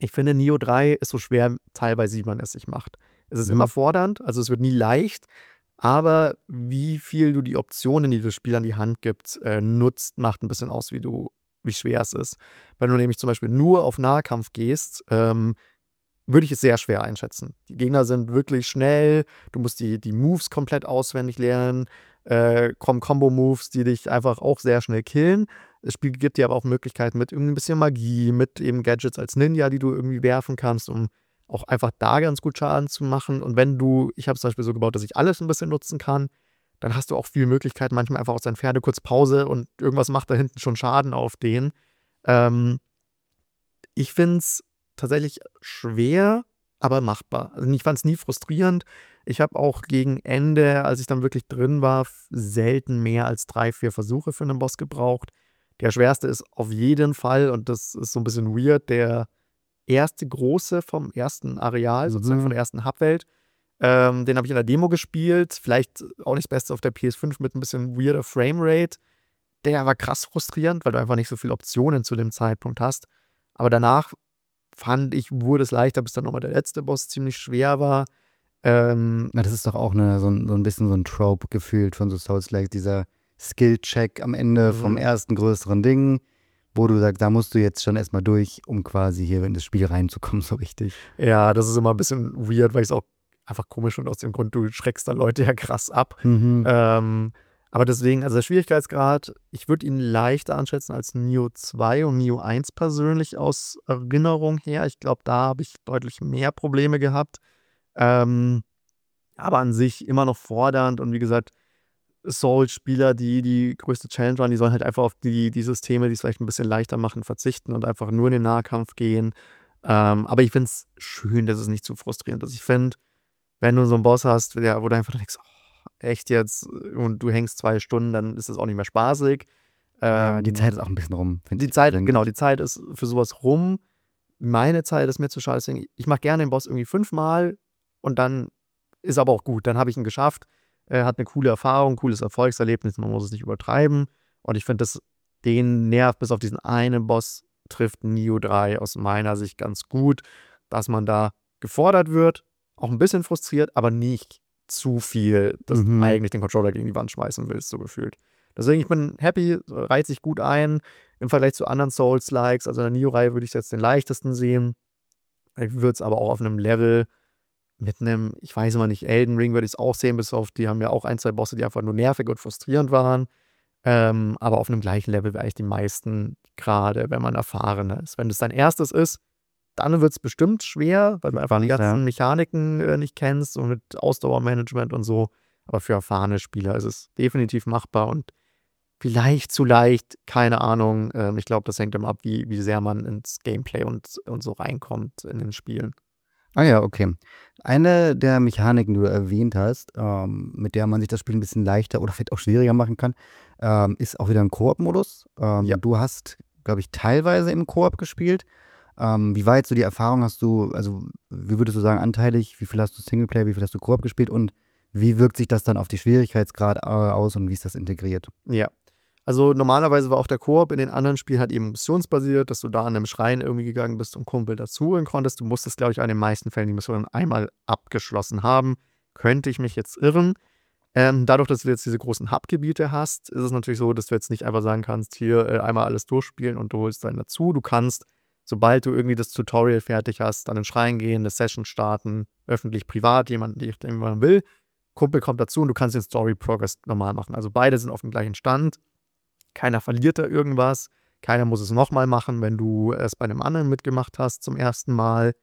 Ich finde, Nioh 3 ist so schwer teilweise, wie man es sich macht. Es ist immer fordernd, also es wird nie leicht, aber wie viel du die Optionen, die das Spiel an die Hand gibt, nutzt, macht ein bisschen aus, wie schwer es ist. Wenn du nämlich zum Beispiel nur auf Nahkampf gehst, würde ich es sehr schwer einschätzen. Die Gegner sind wirklich schnell, du musst die Moves komplett auswendig lernen, kommen Combo-Moves, die dich einfach auch sehr schnell killen. Das Spiel gibt dir aber auch Möglichkeiten mit irgendwie ein bisschen Magie, mit eben Gadgets als Ninja, die du irgendwie werfen kannst, um auch einfach da ganz gut Schaden zu machen. Und ich habe es zum Beispiel so gebaut, dass ich alles ein bisschen nutzen kann, dann hast du auch viel Möglichkeiten, manchmal einfach aus deinen Pferde kurz Pause und irgendwas macht da hinten schon Schaden auf den. Ähm, Ich finde es tatsächlich schwer, aber machbar. Also, ich fand es nie frustrierend. Ich habe auch gegen Ende, als ich dann wirklich drin war, selten mehr als 3, 4 Versuche für einen Boss gebraucht. Der schwerste ist auf jeden Fall, und das ist so ein bisschen weird, der erste große vom ersten Areal, sozusagen von der ersten Hubwelt. Den habe ich in der Demo gespielt. Vielleicht auch nicht das Beste auf der PS5 mit ein bisschen weirder Framerate. Der war krass frustrierend, weil du einfach nicht so viele Optionen zu dem Zeitpunkt hast. Aber danach fand ich, wurde es leichter, bis dann nochmal der letzte Boss ziemlich schwer war. Na, das ist doch auch so ein bisschen so ein Trope gefühlt von so Souls-like, dieser Skill-Check am Ende vom ersten größeren Ding, wo du sagst, da musst du jetzt schon erstmal durch, um quasi hier in das Spiel reinzukommen, so richtig. Ja, das ist immer ein bisschen weird, weil ich es auch einfach komisch finde aus dem Grund, du schreckst da Leute ja krass ab. Aber deswegen, also der Schwierigkeitsgrad, ich würde ihn leichter anschätzen als Nioh 2 und Nioh 1 persönlich aus Erinnerung her. Ich glaube, da habe ich deutlich mehr Probleme gehabt. Ähm, aber an sich immer noch fordernd und wie gesagt, Souls-Spieler, die größte Challenge waren, die sollen halt einfach auf die Systeme, die es vielleicht ein bisschen leichter machen, verzichten und einfach nur in den Nahkampf gehen. Aber ich finde es schön, dass es nicht zu frustrierend ist. Ich finde, wenn du so einen Boss hast, wo du einfach denkst: „Oh, echt jetzt?“ Und du hängst 2 Stunden, dann ist das auch nicht mehr spaßig. Ja, die Ähm, Zeit ist auch ein bisschen rum, finde die ich Zeit persönlich. genau, die Zeit ist für sowas rum. Meine Zeit ist mir zu schade, deswegen ich mache gerne den Boss irgendwie 5-mal und dann ist aber auch gut. Dann habe ich ihn geschafft, hat eine coole Erfahrung, cooles Erfolgserlebnis, man muss es nicht übertreiben. Und ich finde, den nervt bis auf diesen einen Boss trifft Nioh 3 aus meiner Sicht ganz gut, dass man da gefordert wird, auch ein bisschen frustriert, aber nicht zu viel, dass du eigentlich den Controller gegen die Wand schmeißen willst, so gefühlt. Deswegen, ich bin happy, reiht sich gut ein im Vergleich zu anderen Souls-Likes. Also in der Nioh-Reihe würde ich jetzt den leichtesten sehen. Ich würde es aber auch auf einem Level mit einem, ich weiß immer nicht, Elden Ring würde ich es auch sehen, bis auf die haben ja auch 1, 2 Bosse, die einfach nur nervig und frustrierend waren. Aber auf einem gleichen Level wäre ich die meisten, gerade wenn man erfahrener ist. Wenn das dein erstes ist, dann wird es bestimmt schwer, weil du einfach die ganzen Mechaniken nicht kennst und mit Ausdauermanagement und so. Aber für erfahrene Spieler ist es definitiv machbar und vielleicht zu leicht, keine Ahnung. Ich glaube, das hängt immer ab, wie sehr man ins Gameplay und so reinkommt in den Spielen. Ah ja, okay. Eine der Mechaniken, die du erwähnt hast, mit der man sich das Spiel ein bisschen leichter oder vielleicht auch schwieriger machen kann, ist auch wieder 'n Koop-Modus. Ja. Du hast, glaube ich, teilweise im Koop gespielt. Wie war jetzt so die Erfahrung? Also, wie würdest du sagen, anteilig, wie viel hast du Singleplayer, wie viel hast du Koop gespielt und wie wirkt sich das dann auf die Schwierigkeitsgrad, aus und wie ist das integriert? Ja. Also, normalerweise war auch der Koop in den anderen Spielen halt eben missionsbasiert, dass du da an 'nem Schrein irgendwie gegangen bist und Kumpel dazuholen konntest. Du musstest, glaube ich, auch in den meisten Fällen die Mission einmal abgeschlossen haben. Könnte ich mich jetzt irren. Dadurch, dass du jetzt diese großen Hub-Gebiete hast, ist es natürlich so, dass du jetzt nicht einfach sagen kannst: „Hier, einmal alles durchspielen und du holst einen dazu.“ Du kannst, sobald du irgendwie das Tutorial fertig hast, an den Schrein gehen, 'ne Session starten, öffentlich, privat, jemanden, den man will. Kumpel kommt dazu und du kannst den Story Progress normal machen. Also, beide sind auf'm gleichen Stand. Keiner verliert da irgendwas. Keiner muss es nochmal machen, wenn du es bei einem anderen mitgemacht hast zum ersten Mal.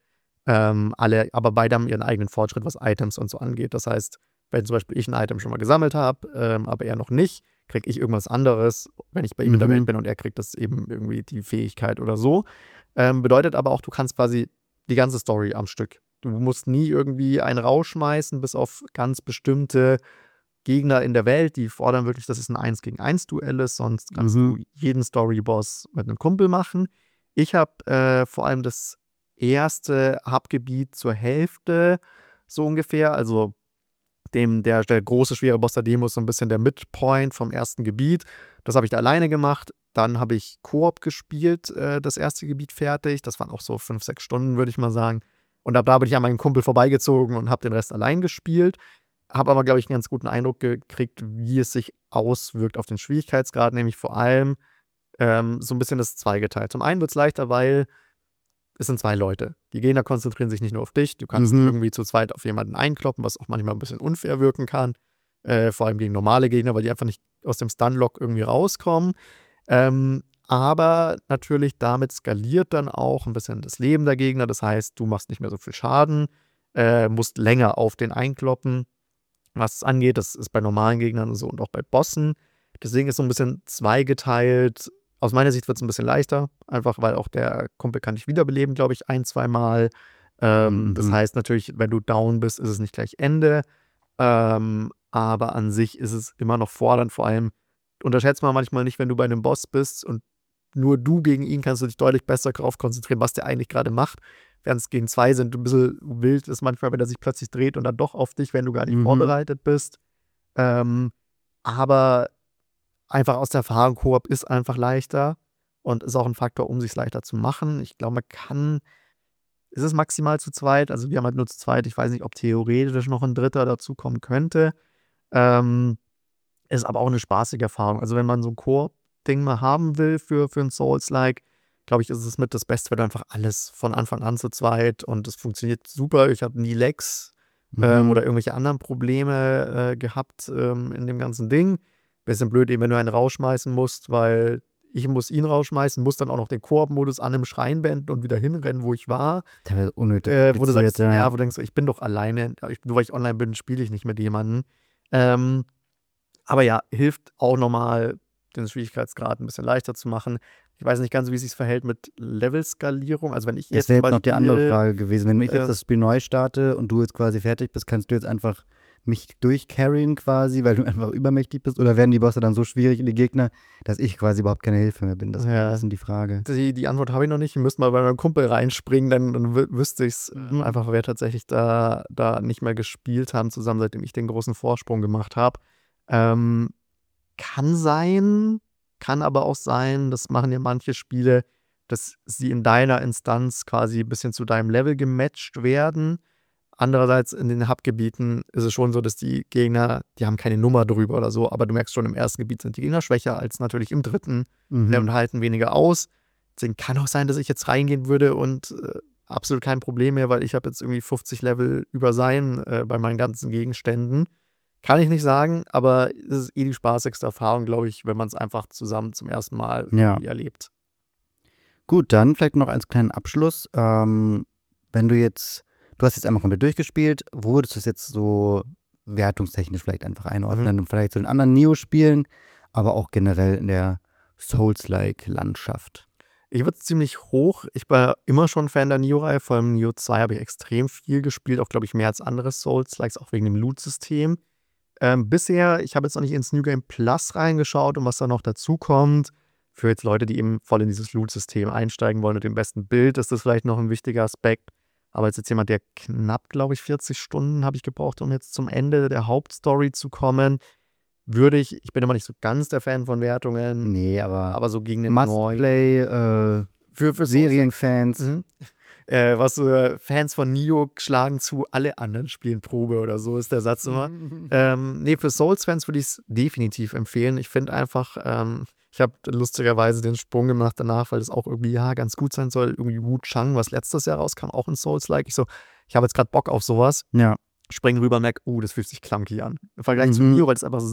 Aber beide haben ihren eigenen Fortschritt, was Items und so angeht. Das heißt, wenn zum Beispiel ich ein Item schon mal gesammelt habe, aber er noch nicht, kriege ich irgendwas anderes, wenn ich bei ihm in der Welt bin und er kriegt das eben irgendwie die Fähigkeit oder so. Bedeutet aber auch, du kannst quasi die ganze Story am Stück. Du musst nie irgendwie einen rausschmeißen, bis auf ganz bestimmte Gegner in der Welt, die fordern wirklich, dass es ein 1-gegen-1 Duell ist, sonst kannst du jeden Storyboss mit einem Kumpel machen. Ich habe, vor allem das erste Hubgebiet zur Hälfte so ungefähr, also der große, schwere Boss der Demo ist so ein bisschen der Midpoint vom ersten Gebiet. Das habe ich da alleine gemacht. Dann habe ich Koop gespielt, das erste Gebiet fertig. Das waren auch so 5, 6 Stunden, würde ich mal sagen. Und ab da bin ich an meinen Kumpel vorbeigezogen und habe den Rest allein gespielt. Habe aber, glaube ich, einen ganz guten Eindruck gekriegt, wie es sich auswirkt auf den Schwierigkeitsgrad, nämlich vor allem so ein bisschen das zweigeteilt. Zum einen wird es leichter, weil es sind 2 Leute. Die Gegner konzentrieren sich nicht nur auf dich. Du kannst irgendwie zu zweit auf jemanden einkloppen, was auch manchmal ein bisschen unfair wirken kann. Vor allem gegen normale Gegner, weil die einfach nicht aus dem Stun-Lock irgendwie rauskommen. Aber natürlich damit skaliert dann auch ein bisschen das Leben der Gegner. Das heißt, du machst nicht mehr so viel Schaden, musst länger auf den einkloppen, was es angeht. Das ist bei normalen Gegnern und so und auch bei Bossen. Deswegen ist so ein bisschen zweigeteilt. Aus meiner Sicht wird es ein bisschen leichter, einfach weil auch der Kumpel kann dich wiederbeleben, glaube ich, 1, 2 Mal. Das heißt natürlich, wenn du down bist, ist es nicht gleich Ende. Aber an sich ist es immer noch fordernd. Vor allem unterschätzt man manchmal nicht, wenn du bei einem Boss bist und nur du gegen ihn kannst du dich deutlich besser darauf konzentrieren, was der eigentlich gerade macht. Während es gegen 2 sind, ein bisschen wild ist manchmal, wenn er sich plötzlich dreht und dann doch auf dich, wenn du gar nicht vorbereitet bist. Aber einfach aus der Erfahrung, Koop ist einfach leichter und ist auch ein Faktor, um sich leichter zu machen. Ich glaube, ist es maximal zu zweit, also wir haben halt nur zu zweit, ich weiß nicht, ob theoretisch noch ein Dritter dazukommen könnte. Ist aber auch eine spaßige Erfahrung. Also wenn man so ein Koop-Ding mal haben will für ein Souls-like, glaube ich, ist es mit das Beste, wenn du einfach alles von Anfang an zu zweit und es funktioniert super. Ich habe nie Lags oder irgendwelche anderen Probleme gehabt in dem ganzen Ding. Bisschen blöd eben, wenn du einen rausschmeißen musst, weil ich muss ihn rausschmeißen, muss dann auch noch den Koop-Modus an einem Schrein beenden und wieder hinrennen, wo ich war. Der wäre unnötig. Wo du sagst, wo du denkst, ich bin doch alleine, nur weil ich online bin, spiele ich nicht mit jemandem. Aber ja, hilft auch nochmal, den Schwierigkeitsgrad ein bisschen leichter zu machen. Ich weiß nicht ganz, wie es sich verhält mit Level-Skalierung. Also wenn ich Das jetzt wäre jetzt noch die andere Frage gewesen. Wenn ich jetzt das Spiel neu starte und du jetzt quasi fertig bist, kannst du jetzt einfach mich durchcarryen quasi, weil du einfach übermächtig bist? Oder werden die Bosse dann so schwierig, die Gegner, dass ich quasi überhaupt keine Hilfe mehr bin? Das ist die Frage. Die Antwort habe ich noch nicht. Ich müsste mal bei meinem Kumpel reinspringen, dann wüsste ich es einfach, wer tatsächlich da nicht mehr gespielt haben, zusammen, seitdem ich den großen Vorsprung gemacht habe. Kann sein, kann aber auch sein, das machen ja manche Spiele, dass sie in deiner Instanz quasi ein bisschen zu deinem Level gematcht werden. Andererseits in den Hub-Gebieten ist es schon so, dass die Gegner, die haben keine Nummer drüber oder so, aber du merkst schon, im ersten Gebiet sind die Gegner schwächer als natürlich im dritten und halten weniger aus. Deswegen kann auch sein, dass ich jetzt reingehen würde und absolut kein Problem mehr, weil ich habe jetzt irgendwie 50 Level über sein bei meinen ganzen Gegenständen. Kann ich nicht sagen, aber es ist die spaßigste Erfahrung, glaube ich, wenn man es einfach zusammen zum ersten Mal erlebt. Gut, dann vielleicht noch als kleinen Abschluss. Wenn du hast jetzt einmal komplett durchgespielt, wo würdest du es jetzt so wertungstechnisch vielleicht einfach einordnen? Vielleicht zu den anderen Nioh-Spielen, aber auch generell in der Souls-like-Landschaft. Ich würde es ziemlich hoch. Ich war immer schon Fan der Nioh-Reihe. Vor allem Nioh 2 habe ich extrem viel gespielt, auch, glaube ich, mehr als andere Souls-Likes, auch wegen dem Loot-System. Bisher, ich habe jetzt noch nicht ins New Game Plus reingeschaut und was da noch dazu kommt. Für jetzt Leute, die eben voll in dieses Loot-System einsteigen wollen und dem besten Bild, ist das vielleicht noch ein wichtiger Aspekt. Aber jetzt jemand, der knapp, glaube ich, 40 Stunden habe ich gebraucht, um jetzt zum Ende der Hauptstory zu kommen, ich bin immer nicht so ganz der Fan von Wertungen. Nee, aber so gegen den Must-Play für Serienfans. Was Fans von Nioh schlagen zu, alle anderen spielen Probe oder so, ist der Satz immer. Für Souls-Fans würde ich es definitiv empfehlen. Ich finde einfach, ich habe lustigerweise den Sprung gemacht danach, weil das auch irgendwie ganz gut sein soll. Irgendwie Wu Chang, was letztes Jahr rauskam, auch in Souls-like. Ich habe jetzt gerade Bock auf sowas. Ja. Spring rüber, merke, das fühlt sich clunky an. Im Vergleich zu Nioh, weil es einfach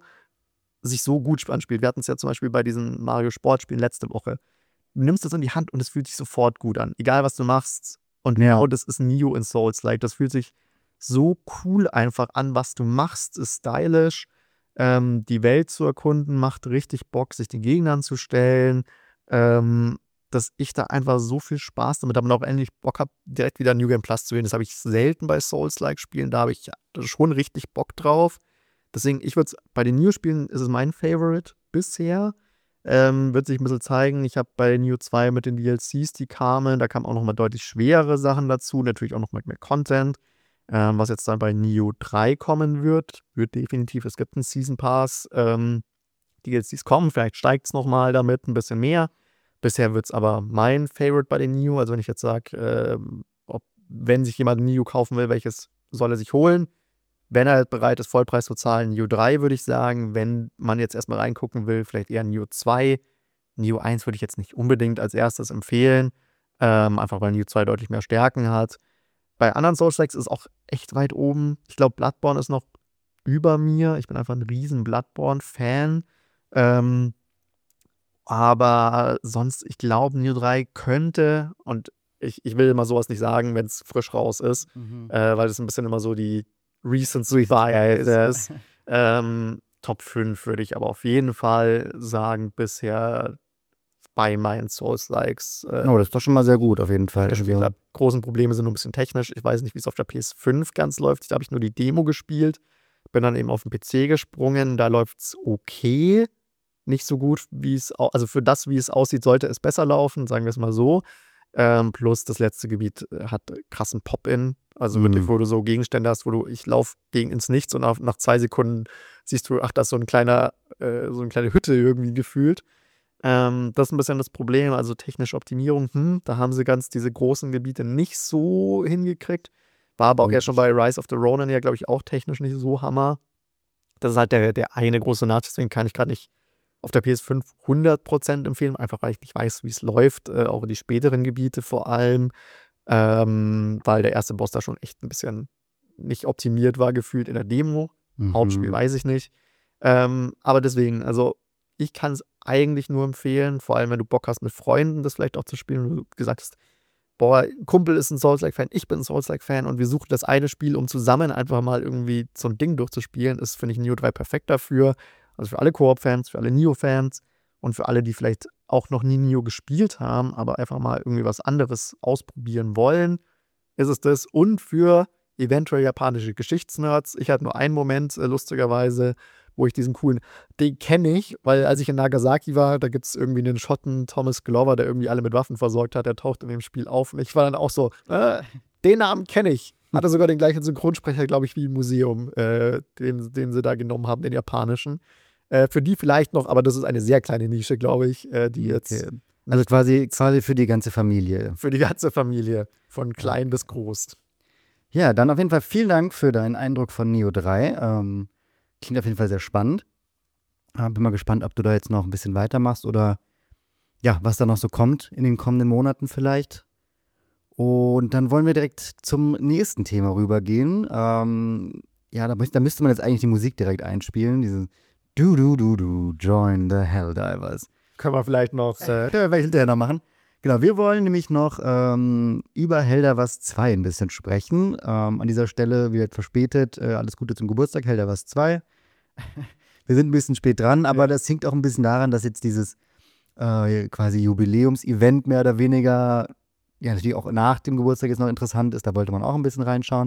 sich so gut anspielt. Wir hatten es ja zum Beispiel bei diesen Mario-Sportspielen letzte Woche. Du nimmst das in die Hand und es fühlt sich sofort gut an. Egal, was du machst. Und genau das ist Nioh in Souls-like. Das fühlt sich so cool einfach an, was du machst, ist stylisch. Die Welt zu erkunden macht richtig Bock, sich den Gegnern zu stellen. Dass ich da einfach so viel Spaß damit habe und auch endlich Bock habe, direkt wieder New Game Plus zu gehen. Das habe ich selten bei Souls-like-Spielen. Da habe ich schon richtig Bock drauf. Deswegen, bei den Nioh-Spielen ist es mein Favorite bisher. Wird sich ein bisschen zeigen. Ich habe bei Nioh 2 mit den DLCs, die kamen, da kamen auch nochmal deutlich schwerere Sachen dazu, natürlich auch noch mehr Content. Was jetzt dann bei Nioh 3 kommen wird definitiv, es gibt einen Season Pass, die DLCs kommen, vielleicht steigt es nochmal damit ein bisschen mehr. Bisher wird es aber mein Favorite bei den Nioh, also wenn ich jetzt sage, wenn sich jemand Nioh kaufen will, welches soll er sich holen? Wenn er bereit ist, Vollpreis zu zahlen, Nioh 3 würde ich sagen. Wenn man jetzt erstmal reingucken will, vielleicht eher Nioh 2. Nioh 1 würde ich jetzt nicht unbedingt als erstes empfehlen, einfach weil Nioh 2 deutlich mehr Stärken hat. Bei anderen Souls-Likes ist auch echt weit oben. Ich glaube, Bloodborne ist noch über mir. Ich bin einfach ein riesen Bloodborne-Fan. Aber sonst, ich glaube, Nioh 3 könnte, und ich will immer sowas nicht sagen, wenn es frisch raus ist, weil das ein bisschen immer so die Recency Bias ist. Top 5 würde ich aber auf jeden Fall sagen, bisher bei meinen Souls-Likes. Das ist doch schon mal sehr gut, auf jeden Fall. Gespielt habe. Großen Probleme sind nur ein bisschen technisch. Ich weiß nicht, wie es auf der PS5 ganz läuft. Da habe ich nur die Demo gespielt. Bin dann eben auf den PC gesprungen. Da läuft es okay. Nicht so gut, also für das, wie es aussieht, sollte es besser laufen, sagen wir es mal so. Plus das letzte Gebiet hat krassen Pop-In. Also wirklich, wo du so Gegenstände hast, ich laufe ins Nichts und nach 2 Sekunden siehst du, ach, das ist so eine kleine Hütte irgendwie gefühlt. Das ist ein bisschen das Problem, also technische Optimierung, da haben sie diese großen Gebiete nicht so hingekriegt. War aber auch erst schon bei Rise of the Ronin ja, glaube ich, auch technisch nicht so Hammer. Das ist halt der eine große Nachteil, deswegen kann ich gerade nicht auf der PS5 100% empfehlen, einfach weil ich nicht weiß, wie es läuft, auch die späteren Gebiete vor allem, weil der erste Boss da schon echt ein bisschen nicht optimiert war, gefühlt in der Demo. Hauptspiel weiß ich nicht. Aber deswegen, also ich kann es eigentlich nur empfehlen, vor allem wenn du Bock hast, mit Freunden das vielleicht auch zu spielen, und du gesagt hast, boah, Kumpel ist ein Souls-like-Fan, ich bin ein Souls-like-Fan und wir suchen das eine Spiel, um zusammen einfach mal irgendwie so ein Ding durchzuspielen, ist, finde ich, Nioh 3 perfekt dafür. Also für alle Koop-Fans, für alle Nioh-Fans und für alle, die vielleicht auch noch nie Nioh gespielt haben, aber einfach mal irgendwie was anderes ausprobieren wollen, ist es das. Und für eventuell japanische Geschichtsnerds. Ich hatte nur einen Moment, lustigerweise, wo ich den kenne ich, weil als ich in Nagasaki war, da gibt es irgendwie einen Schotten, Thomas Glover, der irgendwie alle mit Waffen versorgt hat, der taucht in dem Spiel auf. Und ich war dann auch so, den Namen kenne ich. Hatte sogar den gleichen Synchronsprecher, glaube ich, wie im Museum, den sie da genommen haben, den japanischen. Für die vielleicht noch, aber das ist eine sehr kleine Nische, glaube ich, die jetzt. Also quasi für die ganze Familie. Für die ganze Familie, von klein bis groß. Ja, dann auf jeden Fall vielen Dank für deinen Eindruck von Nioh 3. Klingt auf jeden Fall sehr spannend. Bin mal gespannt, ob du da jetzt noch ein bisschen weitermachst oder ja, was da noch so kommt in den kommenden Monaten vielleicht. Und dann wollen wir direkt zum nächsten Thema rübergehen. Ja, da müsste man jetzt eigentlich die Musik direkt einspielen. Diese join the Helldivers. Können wir vielleicht noch hinterher noch machen. Genau, wir wollen nämlich noch über Helldivers 2 ein bisschen sprechen. An dieser Stelle wird verspätet. Alles Gute zum Geburtstag, Helldivers 2. Wir sind ein bisschen spät dran, aber das hängt auch ein bisschen daran, dass jetzt dieses quasi Jubiläumsevent mehr oder weniger, ja, natürlich auch nach dem Geburtstag jetzt noch interessant ist. Da wollte man auch ein bisschen reinschauen.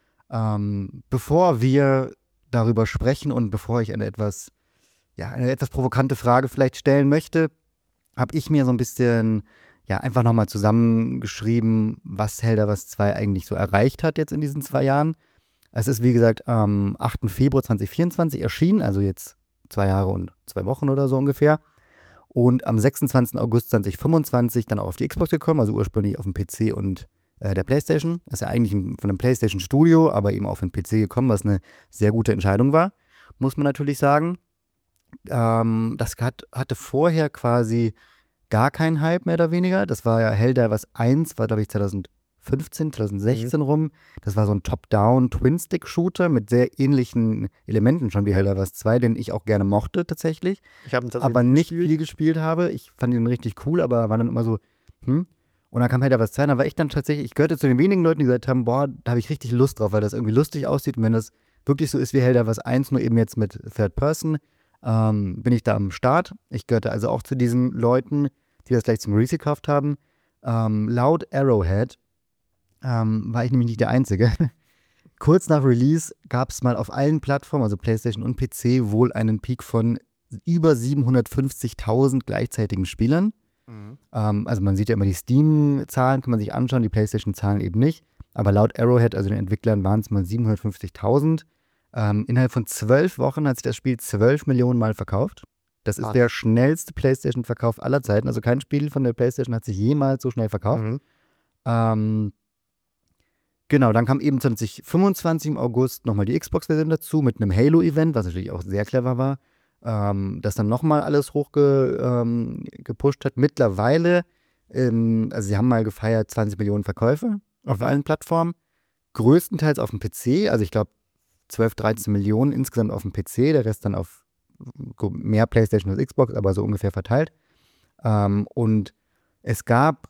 Bevor wir darüber sprechen und bevor ich eine etwas provokante Frage vielleicht stellen möchte, habe ich mir so ein bisschen einfach nochmal zusammengeschrieben, was Helldivers 2 eigentlich so erreicht hat jetzt in diesen 2 Jahren. Es ist, wie gesagt, am 8. Februar 2024 erschienen, also jetzt 2 Jahre und 2 Wochen oder so ungefähr. Und am 26. August 2025 dann auch auf die Xbox gekommen, also ursprünglich auf dem PC und der PlayStation. Das ist ja eigentlich von einem PlayStation Studio, aber eben auf den PC gekommen, was eine sehr gute Entscheidung war, muss man natürlich sagen. Das hatte vorher quasi gar keinen Hype, mehr oder weniger. Das war ja Helldivers 1, war glaube ich 2015, 2016 rum. Das war so ein Top-Down-Twin-Stick-Shooter mit sehr ähnlichen Elementen schon wie Helldivers 2, den ich auch gerne mochte tatsächlich. Ich habe ihn tatsächlich aber nicht viel gespielt habe. Ich fand ihn richtig cool, aber war dann immer so, Und dann kam Helldivers 2, da war ich dann tatsächlich, ich gehörte zu den wenigen Leuten, die gesagt haben, boah, da habe ich richtig Lust drauf, weil das irgendwie lustig aussieht. Und wenn das wirklich so ist wie Helldivers 1, nur eben jetzt mit Third Person, bin ich da am Start. Ich gehörte also auch zu diesen Leuten, die das gleich zum Release gekauft haben. Laut Arrowhead war ich nämlich nicht der Einzige. Kurz nach Release gab es mal auf allen Plattformen, also PlayStation und PC, wohl einen Peak von über 750.000 gleichzeitigen Spielern. Also man sieht ja immer die Steam-Zahlen, kann man sich anschauen, die PlayStation-Zahlen eben nicht. Aber laut Arrowhead, also den Entwicklern, waren es mal 750.000. Innerhalb von 12 Wochen hat sich das Spiel 12 Millionen Mal verkauft. Das ist der schnellste PlayStation-Verkauf aller Zeiten. Also kein Spiel von der PlayStation hat sich jemals so schnell verkauft. Genau, dann kam eben 2025 im August nochmal die Xbox-Version dazu mit einem Halo-Event, was natürlich auch sehr clever war, das dann nochmal alles hochgepusht hat. Mittlerweile, also sie haben mal gefeiert 20 Millionen Verkäufe auf allen Plattformen, größtenteils auf dem PC, also ich glaube 12, 13 Millionen insgesamt auf dem PC, der Rest dann auf mehr PlayStation als Xbox, aber so ungefähr verteilt. Und es gab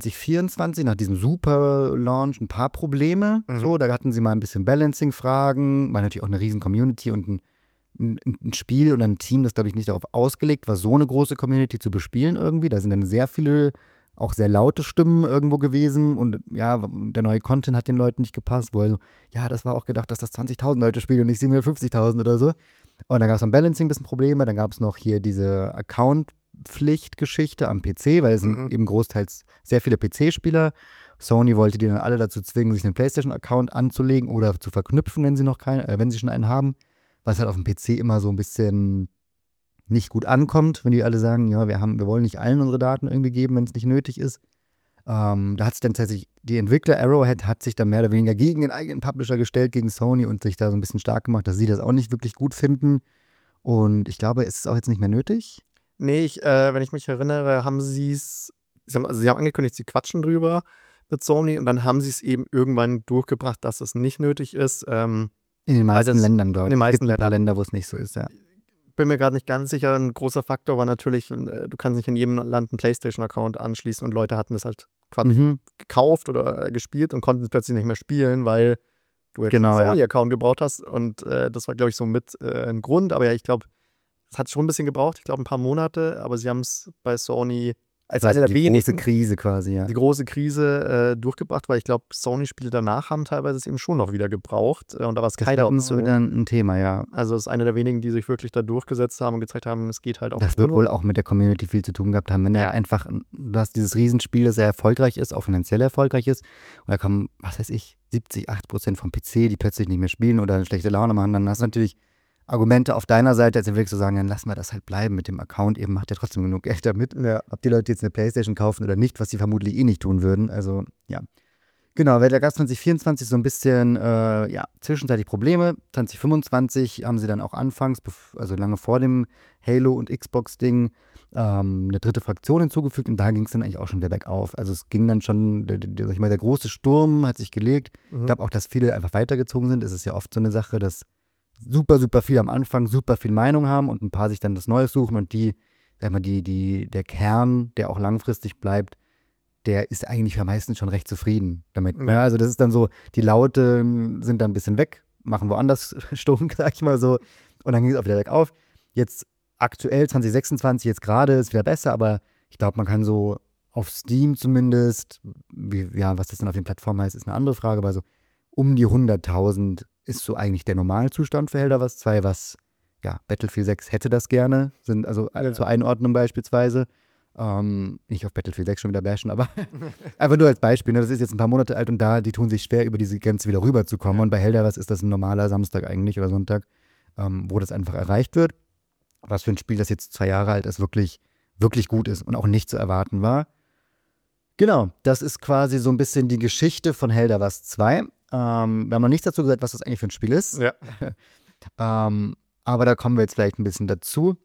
2024 nach diesem super Launch ein paar Probleme. So, da hatten sie mal ein bisschen Balancing-Fragen, war natürlich auch eine riesen Community und ein Spiel und ein Team, das, glaube ich, nicht darauf ausgelegt war, so eine große Community zu bespielen irgendwie. Da sind dann sehr viele, auch sehr laute Stimmen irgendwo gewesen und ja, der neue Content hat den Leuten nicht gepasst, wo also, ja, das war auch gedacht, dass das 20.000 Leute spielen und nicht 750.000 oder so. Und dann gab es am Balancing ein bisschen Probleme, dann gab es noch hier diese Account-Pflicht-Geschichte am PC, weil es sind eben großteils sehr viele PC-Spieler. Sony wollte die dann alle dazu zwingen, sich einen PlayStation-Account anzulegen oder zu verknüpfen, wenn sie schon einen haben. Was halt auf dem PC immer so ein bisschen nicht gut ankommt, wenn die alle sagen, ja, wir wollen nicht allen unsere Daten irgendwie geben, wenn es nicht nötig ist. Da hat sich dann tatsächlich, die Entwickler Arrowhead hat sich dann mehr oder weniger gegen den eigenen Publisher gestellt, gegen Sony und sich da so ein bisschen stark gemacht, dass sie das auch nicht wirklich gut finden. Und ich glaube, es ist auch jetzt nicht mehr nötig. Nee, wenn ich mich erinnere, haben sie haben angekündigt, sie quatschen drüber mit Sony und dann haben sie es eben irgendwann durchgebracht, dass es nicht nötig ist. In den meisten Ländern dort. In den meisten Ländern, wo es nicht so ist, ja. Bin mir gerade nicht ganz sicher. Ein großer Faktor war natürlich, du kannst nicht in jedem Land einen PlayStation-Account anschließen und Leute hatten das halt quasi gekauft oder gespielt und konnten es plötzlich nicht mehr spielen, weil du jetzt einen Sony-Account gebraucht hast. Und das war, glaube ich, so mit ein Grund. Aber ja, ich glaube, es hat schon ein bisschen gebraucht. Ich glaube, ein paar Monate. Aber sie haben es bei Sony als eine der wenigen. Die große Krise quasi, ja. Die große Krise durchgebracht, weil ich glaube, Sony-Spiele danach haben teilweise es eben schon noch wieder gebraucht. Und da war es keiner. Das ist wieder ein Thema, ja. Also es ist einer der wenigen, die sich wirklich da durchgesetzt haben und gezeigt haben, es geht halt auch. Das wird wohl auch mit der Community viel zu tun gehabt haben. Wenn er einfach, du hast dieses Riesenspiel, das sehr erfolgreich ist, auch finanziell erfolgreich ist, und da kommen, was weiß ich, 70-80% vom PC, die plötzlich nicht mehr spielen oder eine schlechte Laune machen, dann hast du natürlich Argumente auf deiner Seite, als wirklich zu sagen, dann lassen wir das halt bleiben mit dem Account, eben macht ja trotzdem genug Geld damit. Ja. Ob die Leute jetzt eine Playstation kaufen oder nicht, was sie vermutlich eh nicht tun würden. Also, ja. Genau, weil da gab es 2024 so ein bisschen, zwischenzeitlich Probleme. 2025 haben sie dann auch anfangs, also lange vor dem Halo- und Xbox-Ding, eine dritte Fraktion hinzugefügt und da ging es dann eigentlich auch schon wieder bergauf. Also es ging dann schon, sag ich mal, der große Sturm hat sich gelegt. Ich glaube auch, dass viele einfach weitergezogen sind. Es ist ja oft so eine Sache, dass super, super viel am Anfang super viel Meinung haben und ein paar sich dann das Neues suchen und der Kern, der auch langfristig bleibt, der ist eigentlich am meisten schon recht zufrieden damit. Ja, also das ist dann so, die Laute sind dann ein bisschen weg, machen woanders Sturm, sag ich mal so, und dann ging es auch wieder bergauf. Jetzt aktuell 2026, jetzt gerade ist wieder besser, aber ich glaube, man kann so auf Steam zumindest, was das dann auf den Plattformen heißt, ist eine andere Frage, aber so um die 100.000 ist so eigentlich der Normalzustand für Helldivers 2, was, ja, Battlefield 6 hätte das gerne, sind also zur Einordnung beispielsweise. Nicht auf Battlefield 6 schon wieder bashen, aber einfach nur als Beispiel. Ne? Das ist jetzt ein paar Monate alt und die tun sich schwer, über diese Grenze wieder rüberzukommen. Ja. Und bei Helldivers ist das ein normaler Samstag eigentlich oder Sonntag, wo das einfach erreicht wird. Was für ein Spiel, das jetzt 2 Jahre alt ist, wirklich, wirklich gut ist und auch nicht zu erwarten war. Genau, das ist quasi so ein bisschen die Geschichte von Helldivers 2. Wir haben noch nichts dazu gesagt, was das eigentlich für ein Spiel ist. Ja. Aber da kommen wir jetzt vielleicht ein bisschen dazu.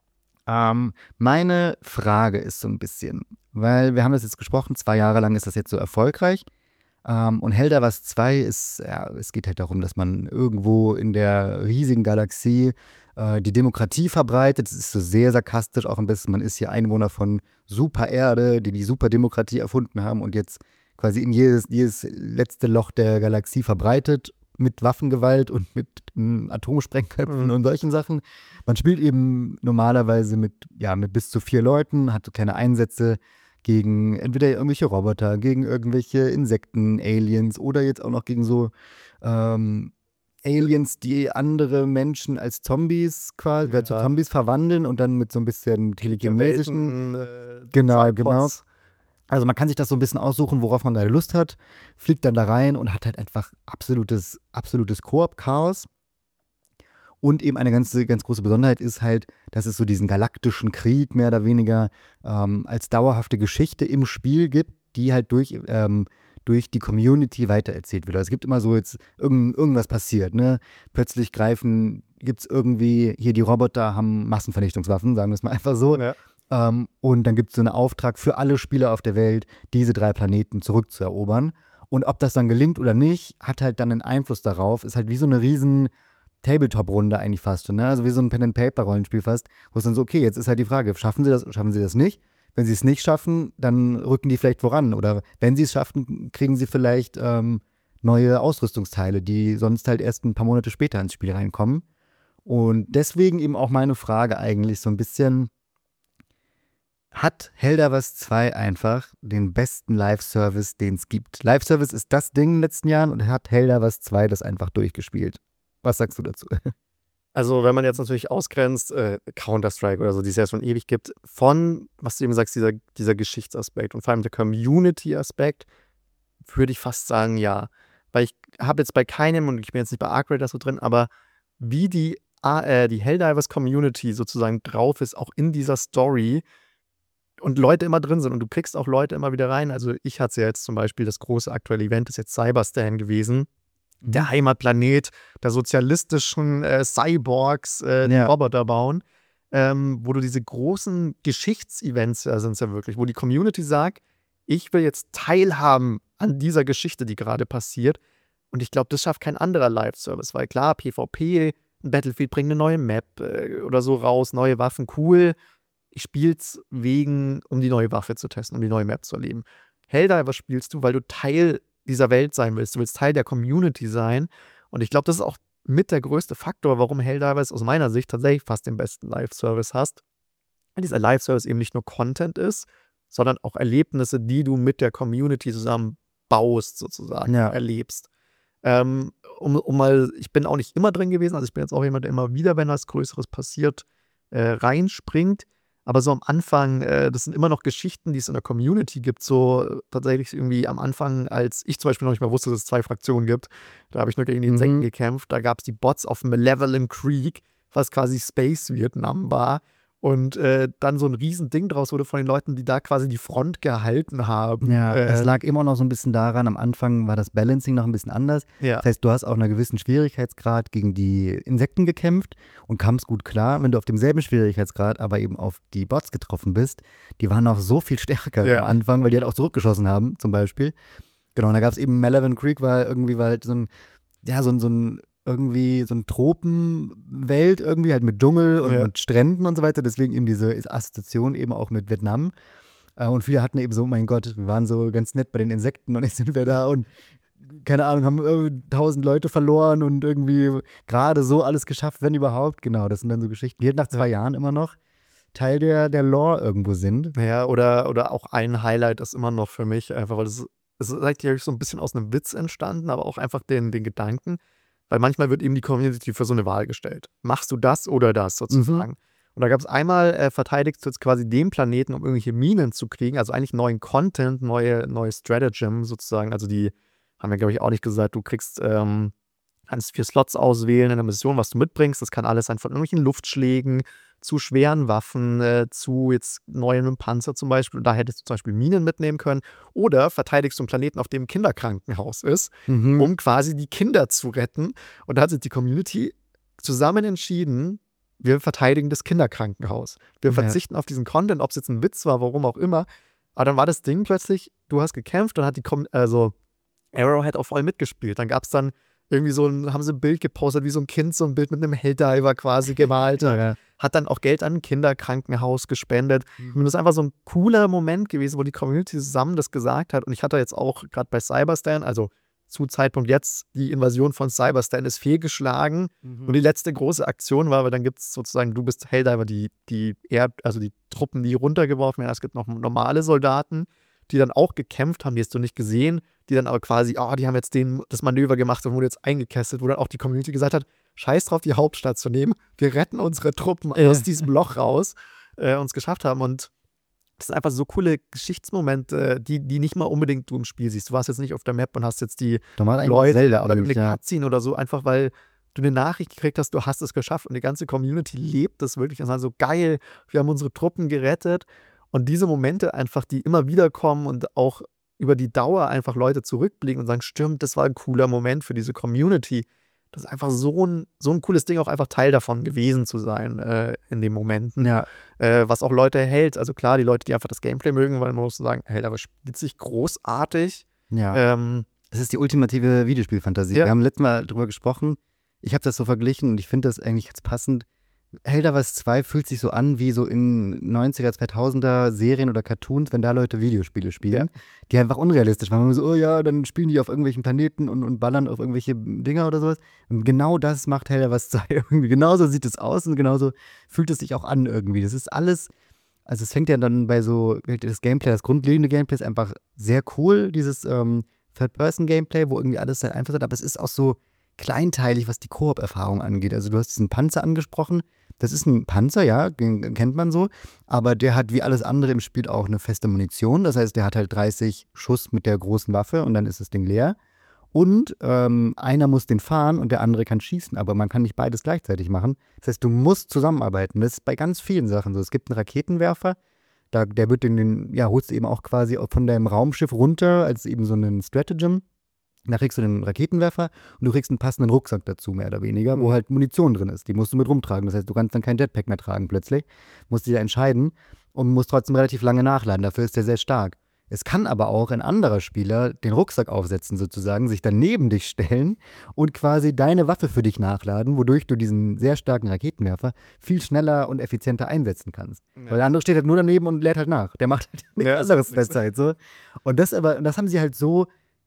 Meine Frage ist so ein bisschen, weil wir haben das jetzt gesprochen, 2 Jahre lang ist das jetzt so erfolgreich. Und Helldivers 2 ist, ja, es geht halt darum, dass man irgendwo in der riesigen Galaxie die Demokratie verbreitet. Es ist so sehr sarkastisch auch ein bisschen. Man ist hier Einwohner von Super-Erde, die Superdemokratie erfunden haben und jetzt quasi in jedes letzte Loch der Galaxie verbreitet mit Waffengewalt und mit Atomsprengköpfen und solchen Sachen. Man spielt eben normalerweise mit bis zu 4 Leuten, hat so kleine Einsätze gegen entweder irgendwelche Roboter, gegen irgendwelche Insekten, Aliens oder jetzt auch noch gegen so Aliens, die andere Menschen als Zombies quasi, zu Zombies verwandeln und dann mit so ein bisschen telekinetischen Genau. Also man kann sich das so ein bisschen aussuchen, worauf man gerade Lust hat, fliegt dann da rein und hat halt einfach absolutes Koop-Chaos. Und eben eine ganz große Besonderheit ist halt, dass es so diesen galaktischen Krieg mehr oder weniger als dauerhafte Geschichte im Spiel gibt, die halt durch die Community weitererzählt wird. Also es gibt immer so jetzt irgendwas passiert, ne? Plötzlich gibt es irgendwie, hier die Roboter haben Massenvernichtungswaffen, sagen wir es mal einfach so. Ja. Und dann gibt es so einen Auftrag für alle Spieler auf der Welt, diese 3 Planeten zurückzuerobern. Und ob das dann gelingt oder nicht, hat halt dann einen Einfluss darauf. Ist halt wie so eine riesen Tabletop-Runde eigentlich fast, ne? Also wie so ein Pen-and-Paper-Rollenspiel fast, wo es dann so, okay, jetzt ist halt die Frage, schaffen sie das nicht? Wenn sie es nicht schaffen, dann rücken die vielleicht voran. Oder wenn sie es schaffen, kriegen sie vielleicht neue Ausrüstungsteile, die sonst halt erst ein paar Monate später ins Spiel reinkommen. Und deswegen eben auch meine Frage eigentlich so ein bisschen, hat Helldivers 2 einfach den besten Live-Service, den es gibt? Live-Service ist das Ding in den letzten Jahren und hat Helldivers 2 das einfach durchgespielt? Was sagst du dazu? Also, wenn man jetzt natürlich ausgrenzt, Counter-Strike oder so, die es ja schon ewig gibt, von, was du eben sagst, dieser Geschichtsaspekt und vor allem der Community-Aspekt, würde ich fast sagen, ja. Weil ich habe jetzt bei keinem, und ich bin jetzt nicht bei Arc Raiders so drin, aber wie die Helldivers-Community sozusagen drauf ist, auch in dieser Story und Leute immer drin sind und du kriegst auch Leute immer wieder rein. Also ich hatte es ja jetzt zum Beispiel, das große aktuelle Event ist jetzt Cyberstan gewesen. Der Heimatplanet der sozialistischen Cyborgs, die Ja. Roboter bauen, wo du diese großen Geschichtsevents sind es ja wirklich, wo die Community sagt, ich will jetzt teilhaben an dieser Geschichte, die gerade passiert. Und ich glaube, das schafft kein anderer Live-Service, weil klar, PvP, ein Battlefield bringt eine neue Map oder so raus, neue Waffen, cool. Ich spiel's um die neue Waffe zu testen, um die neue Map zu erleben. Helldivers spielst du, weil du Teil dieser Welt sein willst. Du willst Teil der Community sein. Und ich glaube, das ist auch mit der größte Faktor, warum Helldivers aus meiner Sicht tatsächlich fast den besten Live-Service hast. Weil dieser Live-Service eben nicht nur Content ist, sondern auch Erlebnisse, die du mit der Community zusammen baust, sozusagen, erlebst. Ich bin auch nicht immer drin gewesen, also ich bin jetzt auch jemand, der immer wieder, wenn was Größeres passiert, reinspringt. Aber so am Anfang, das sind immer noch Geschichten, die es in der Community gibt. So tatsächlich irgendwie am Anfang, als ich zum Beispiel noch nicht mal wusste, dass es 2 Fraktionen gibt, da habe ich nur gegen die Insekten gekämpft. Da gab es die Bots auf Malevolent Creek, was quasi Space Vietnam war. Und dann so ein Riesending draus wurde von den Leuten, die da quasi die Front gehalten haben. Ja, es lag immer noch so ein bisschen daran, am Anfang war das Balancing noch ein bisschen anders. Ja. Das heißt, du hast auf einer gewissen Schwierigkeitsgrad gegen die Insekten gekämpft und kamst gut klar. Wenn du auf demselben Schwierigkeitsgrad aber eben auf die Bots getroffen bist, die waren noch so viel stärker am Anfang, weil die halt auch zurückgeschossen haben, zum Beispiel. Genau, und da gab es eben Malevolent Creek, war halt so ein Tropenwelt irgendwie, halt mit Dschungel und mit Stränden und so weiter. Deswegen eben diese Assoziation eben auch mit Vietnam. Und viele hatten eben so, mein Gott, wir waren so ganz nett bei den Insekten und jetzt sind wir da und keine Ahnung, haben 1000 Leute verloren und irgendwie gerade so alles geschafft, wenn überhaupt. Genau, das sind dann so Geschichten, die halt nach 2 Jahren immer noch Teil der Lore irgendwo sind. Ja, oder auch ein Highlight ist immer noch für mich, einfach weil es ist eigentlich so ein bisschen aus einem Witz entstanden, aber auch einfach den Gedanken, weil manchmal wird eben die Community für so eine Wahl gestellt. Machst du das oder das sozusagen? Und da gab es einmal, verteidigst du jetzt quasi den Planeten, um irgendwelche Minen zu kriegen, also eigentlich neuen Content, neue Stratagem sozusagen. Also die haben wir, glaube ich, auch nicht gesagt, du kannst 4 Slots auswählen in der Mission, was du mitbringst. Das kann alles sein von irgendwelchen Luftschlägen zu schweren Waffen, zu jetzt neuen Panzer zum Beispiel. Und da hättest du zum Beispiel Minen mitnehmen können. Oder verteidigst du einen Planeten, auf dem ein Kinderkrankenhaus ist, um quasi die Kinder zu retten. Und da hat sich die Community zusammen entschieden, wir verteidigen das Kinderkrankenhaus. Wir verzichten auf diesen Content, ob es jetzt ein Witz war, warum auch immer. Aber dann war das Ding plötzlich, du hast gekämpft und hat Arrowhead auch voll mitgespielt. Dann gab es dann irgendwie haben sie ein Bild gepostet, wie so ein Kind, so ein Bild mit einem Helldiver quasi gemalt. Hat dann auch Geld an ein Kinderkrankenhaus gespendet. Und das ist einfach so ein cooler Moment gewesen, wo die Community zusammen das gesagt hat. Und ich hatte jetzt auch gerade bei Cyberstan, also zu Zeitpunkt jetzt, die Invasion von Cyberstan ist fehlgeschlagen. Und die letzte große Aktion war, weil dann gibt es sozusagen, du bist Helldiver, die Truppen, die runtergeworfen werden. Es gibt noch normale Soldaten, die dann auch gekämpft haben, die hast du nicht gesehen, die dann aber quasi, die haben jetzt das Manöver gemacht und wurde jetzt eingekesselt, wo dann auch die Community gesagt hat, scheiß drauf, die Hauptstadt zu nehmen, wir retten unsere Truppen aus diesem Loch raus, uns geschafft haben. Und das sind einfach so coole Geschichtsmomente, die nicht mal unbedingt du im Spiel siehst. Du warst jetzt nicht auf der Map und hast jetzt die Leute Zelda oder oder nicht, irgendeine Cutscene oder so, einfach weil du eine Nachricht gekriegt hast, du hast es geschafft und die ganze Community lebt das wirklich. Das ist also geil, wir haben unsere Truppen gerettet und diese Momente einfach, die immer wieder kommen und auch über die Dauer einfach Leute zurückblicken und sagen, stimmt, das war ein cooler Moment für diese Community. Das ist einfach so ein cooles Ding, auch einfach Teil davon gewesen zu sein in den Momenten. Ja. Was auch Leute hält. Also klar, die Leute, die einfach das Gameplay mögen, weil man muss sagen, hält aber spielt sich großartig. Ja. Es ist die ultimative Videospielfantasie. Ja. Wir haben letztes Mal drüber gesprochen. Ich habe das so verglichen und ich finde das eigentlich jetzt passend. Helldivers of West 2 fühlt sich so an wie so in 90er, 2000er Serien oder Cartoons, wenn da Leute Videospiele spielen, die einfach unrealistisch waren. Man so, oh ja, dann spielen die auf irgendwelchen Planeten und ballern auf irgendwelche Dinger oder sowas. Und genau das macht Helldivers of West 2 irgendwie. Genauso sieht es aus und genauso fühlt es sich auch an irgendwie. Das ist alles, also es fängt ja dann bei so, das Gameplay, das grundlegende Gameplay ist einfach sehr cool, dieses Third-Person-Gameplay, wo irgendwie alles halt einfach ist, aber es ist auch so kleinteilig, was die Koop-Erfahrung angeht. Also du hast diesen Panzer angesprochen. Das ist ein Panzer, ja, den kennt man so. Aber der hat wie alles andere im Spiel auch eine feste Munition. Das heißt, der hat halt 30 Schuss mit der großen Waffe und dann ist das Ding leer. Und einer muss den fahren und der andere kann schießen. Aber man kann nicht beides gleichzeitig machen. Das heißt, du musst zusammenarbeiten. Das ist bei ganz vielen Sachen so. Es gibt einen Raketenwerfer. Der wird holst du eben auch quasi von deinem Raumschiff runter als eben so einen Stratagem. Da kriegst du den Raketenwerfer und du kriegst einen passenden Rucksack dazu, mehr oder weniger, wo halt Munition drin ist. Die musst du mit rumtragen. Das heißt, du kannst dann kein Jetpack mehr tragen plötzlich. Musst dich da entscheiden und musst trotzdem relativ lange nachladen. Dafür ist der sehr stark. Es kann aber auch ein anderer Spieler den Rucksack aufsetzen sozusagen, sich dann neben dich stellen und quasi deine Waffe für dich nachladen, wodurch du diesen sehr starken Raketenwerfer viel schneller und effizienter einsetzen kannst. Ja. Weil der andere steht halt nur daneben und lädt halt nach. Der macht halt nichts anderes in der Zeit. So. Und das haben sie halt so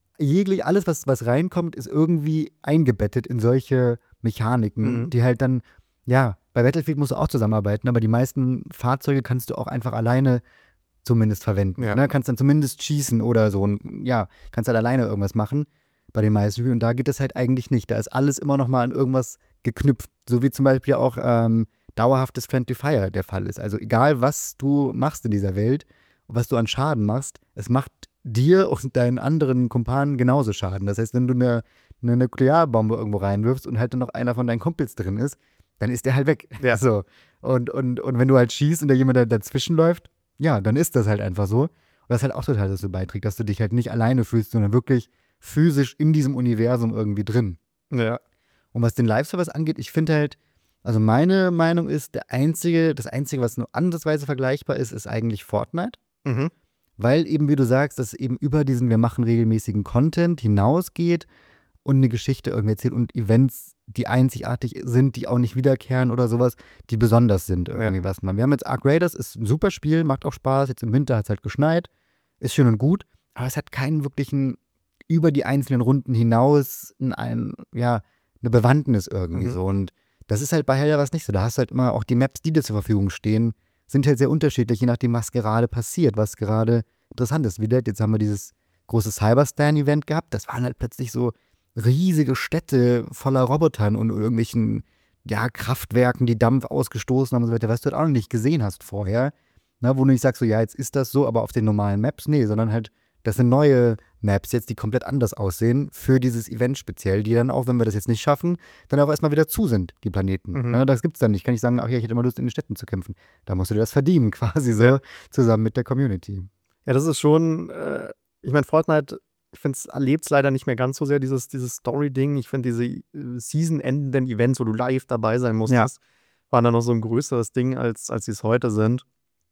alles, was reinkommt, ist irgendwie eingebettet in solche Mechaniken, die halt dann, ja, bei Battlefield musst du auch zusammenarbeiten, aber die meisten Fahrzeuge kannst du auch einfach alleine zumindest verwenden. Ja. Ne? Kannst dann zumindest schießen oder so. Und, ja, kannst halt alleine irgendwas machen bei den meisten Spielen. Und da geht es halt eigentlich nicht. Da ist alles immer noch mal an irgendwas geknüpft. So wie zum Beispiel auch dauerhaftes Friendly Fire der Fall ist. Also egal, was du machst in dieser Welt, was du an Schaden machst, es macht dir und deinen anderen Kumpanen genauso Schaden. Das heißt, wenn du eine Nuklearbombe irgendwo reinwirfst und halt dann noch einer von deinen Kumpels drin ist, dann ist der halt weg. Ja. So. Und wenn du halt schießt und da jemand dazwischen läuft, ja, dann ist das halt einfach so. Und das ist halt auch total dazu beiträgt, dass du dich halt nicht alleine fühlst, sondern wirklich physisch in diesem Universum irgendwie drin. Ja. Und was den Live-Service angeht, ich finde halt, also meine Meinung ist, das Einzige, was nur ansatzweise vergleichbar ist, ist eigentlich Fortnite. Mhm. Weil eben, wie du sagst, dass eben über diesen wir machen regelmäßigen Content hinausgeht und eine Geschichte irgendwie erzählt und Events, die einzigartig sind, die auch nicht wiederkehren oder sowas, die besonders sind irgendwie was. Wir haben jetzt Ark Raiders, ist ein super Spiel, macht auch Spaß, jetzt im Winter hat es halt geschneit, ist schön und gut, aber es hat keinen wirklichen über die einzelnen Runden hinaus eine Bewandtnis irgendwie so und das ist halt bei Helldivers was nicht so, da hast du halt immer auch die Maps, die dir zur Verfügung stehen, sind halt sehr unterschiedlich, je nachdem, was gerade passiert, was gerade interessant ist. Jetzt haben wir dieses große Cyberstan-Event gehabt, das waren halt plötzlich so riesige Städte voller Robotern und irgendwelchen Kraftwerken, die Dampf ausgestoßen haben und so weiter, was du halt auch noch nicht gesehen hast vorher. Na, wo du nicht sagst, so, ja, jetzt ist das so, aber auf den normalen Maps, nee, sondern halt, das sind neue Maps jetzt, die komplett anders aussehen für dieses Event speziell, die dann auch, wenn wir das jetzt nicht schaffen, dann auch erstmal wieder zu sind, die Planeten. Na, das gibt's dann nicht. Kann ich sagen, ach ja, ich hätte mal Lust, in den Städten zu kämpfen. Da musst du dir das verdienen, quasi so, zusammen mit der Community. Ja, das ist schon, ich meine, Fortnite, ich finde, es erlebt es leider nicht mehr ganz so sehr, dieses Story-Ding. Ich finde, diese Season-endenden Events, wo du live dabei sein musstest, waren dann noch so ein größeres Ding, als sie es heute sind.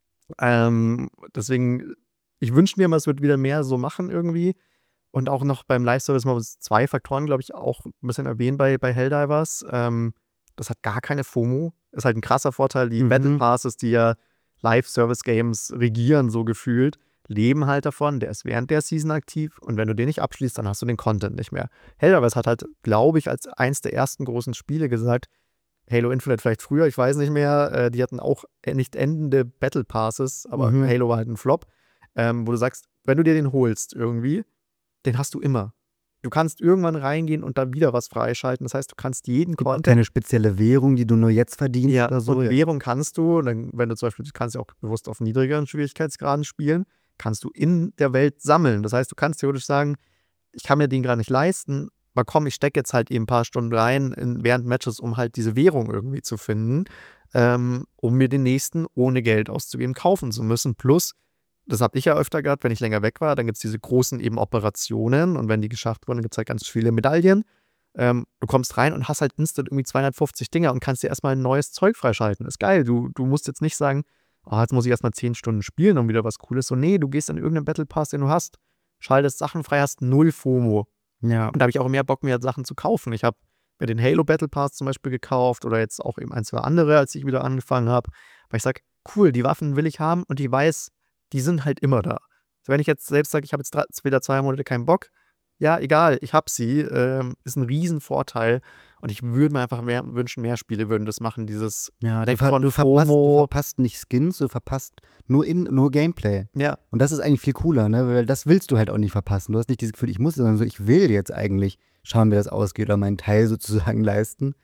Deswegen, ich wünsche mir mal, es wird wieder mehr so machen irgendwie. Und auch noch beim Live-Service mal 2 Faktoren, glaube ich, auch ein bisschen erwähnen bei Helldivers. Das hat gar keine FOMO. Ist halt ein krasser Vorteil. Die Battle Passes, die ja Live-Service-Games regieren, so gefühlt, leben halt davon. Der ist während der Season aktiv. Und wenn du den nicht abschließt, dann hast du den Content nicht mehr. Helldivers hat halt, glaube ich, als eins der ersten großen Spiele gesagt, Halo Infinite vielleicht früher, ich weiß nicht mehr, die hatten auch nicht endende Battle Passes, aber Halo war halt ein Flop, wo du sagst, wenn du dir den holst irgendwie, den hast du immer. du kannst irgendwann reingehen und dann wieder was freischalten. Das heißt, du kannst jeden Gibt auch Content. keine spezielle Währung, die du nur jetzt verdienst Ja, oder so. und Ja. Währung kannst du, wenn du zum Beispiel, du kannst ja auch bewusst auf niedrigeren Schwierigkeitsgraden spielen, kannst du in der Welt sammeln. Das heißt, du kannst theoretisch sagen, ich kann mir den gerade nicht leisten, aber komm, ich stecke jetzt halt eben ein paar Stunden rein während Matches, um halt diese Währung irgendwie zu finden, um mir den nächsten ohne Geld auszugeben kaufen zu müssen. Plus, das habe ich ja öfter gehabt, wenn ich länger weg war, dann gibt es diese großen eben Operationen und wenn die geschafft wurden, gibt es halt ganz viele Medaillen. Du kommst rein und hast halt instant irgendwie 250 Dinger und kannst dir erstmal ein neues Zeug freischalten. Ist geil. Du musst jetzt nicht sagen, oh, jetzt muss ich erstmal 10 Stunden spielen, um wieder was Cooles. So, nee, du gehst in irgendeinen Battle Pass, den du hast, schaltest Sachen frei, hast null FOMO. Ja. Und da habe ich auch mehr Bock, mir Sachen zu kaufen. Ich habe mir den Halo Battle Pass zum Beispiel gekauft oder jetzt auch eben ein, zwei andere, als ich wieder angefangen habe. Weil ich sage, cool, die Waffen will ich haben und ich weiß, die sind halt immer da. Also wenn ich jetzt selbst sage, ich habe jetzt wieder 2 Monate keinen Bock, ja, egal, ich habe sie, ist ein Riesenvorteil und ich würde mir einfach wünschen, mehr Spiele würden das machen, dieses Ja, weg von du FOMO. verpasst nicht Skins, du verpasst nur Gameplay. Ja, Und das ist eigentlich viel cooler, ne? Weil das willst du halt auch nicht verpassen. Du hast nicht dieses Gefühl, ich muss, sondern so, ich will jetzt eigentlich schauen, wie das ausgeht oder meinen Teil sozusagen leisten.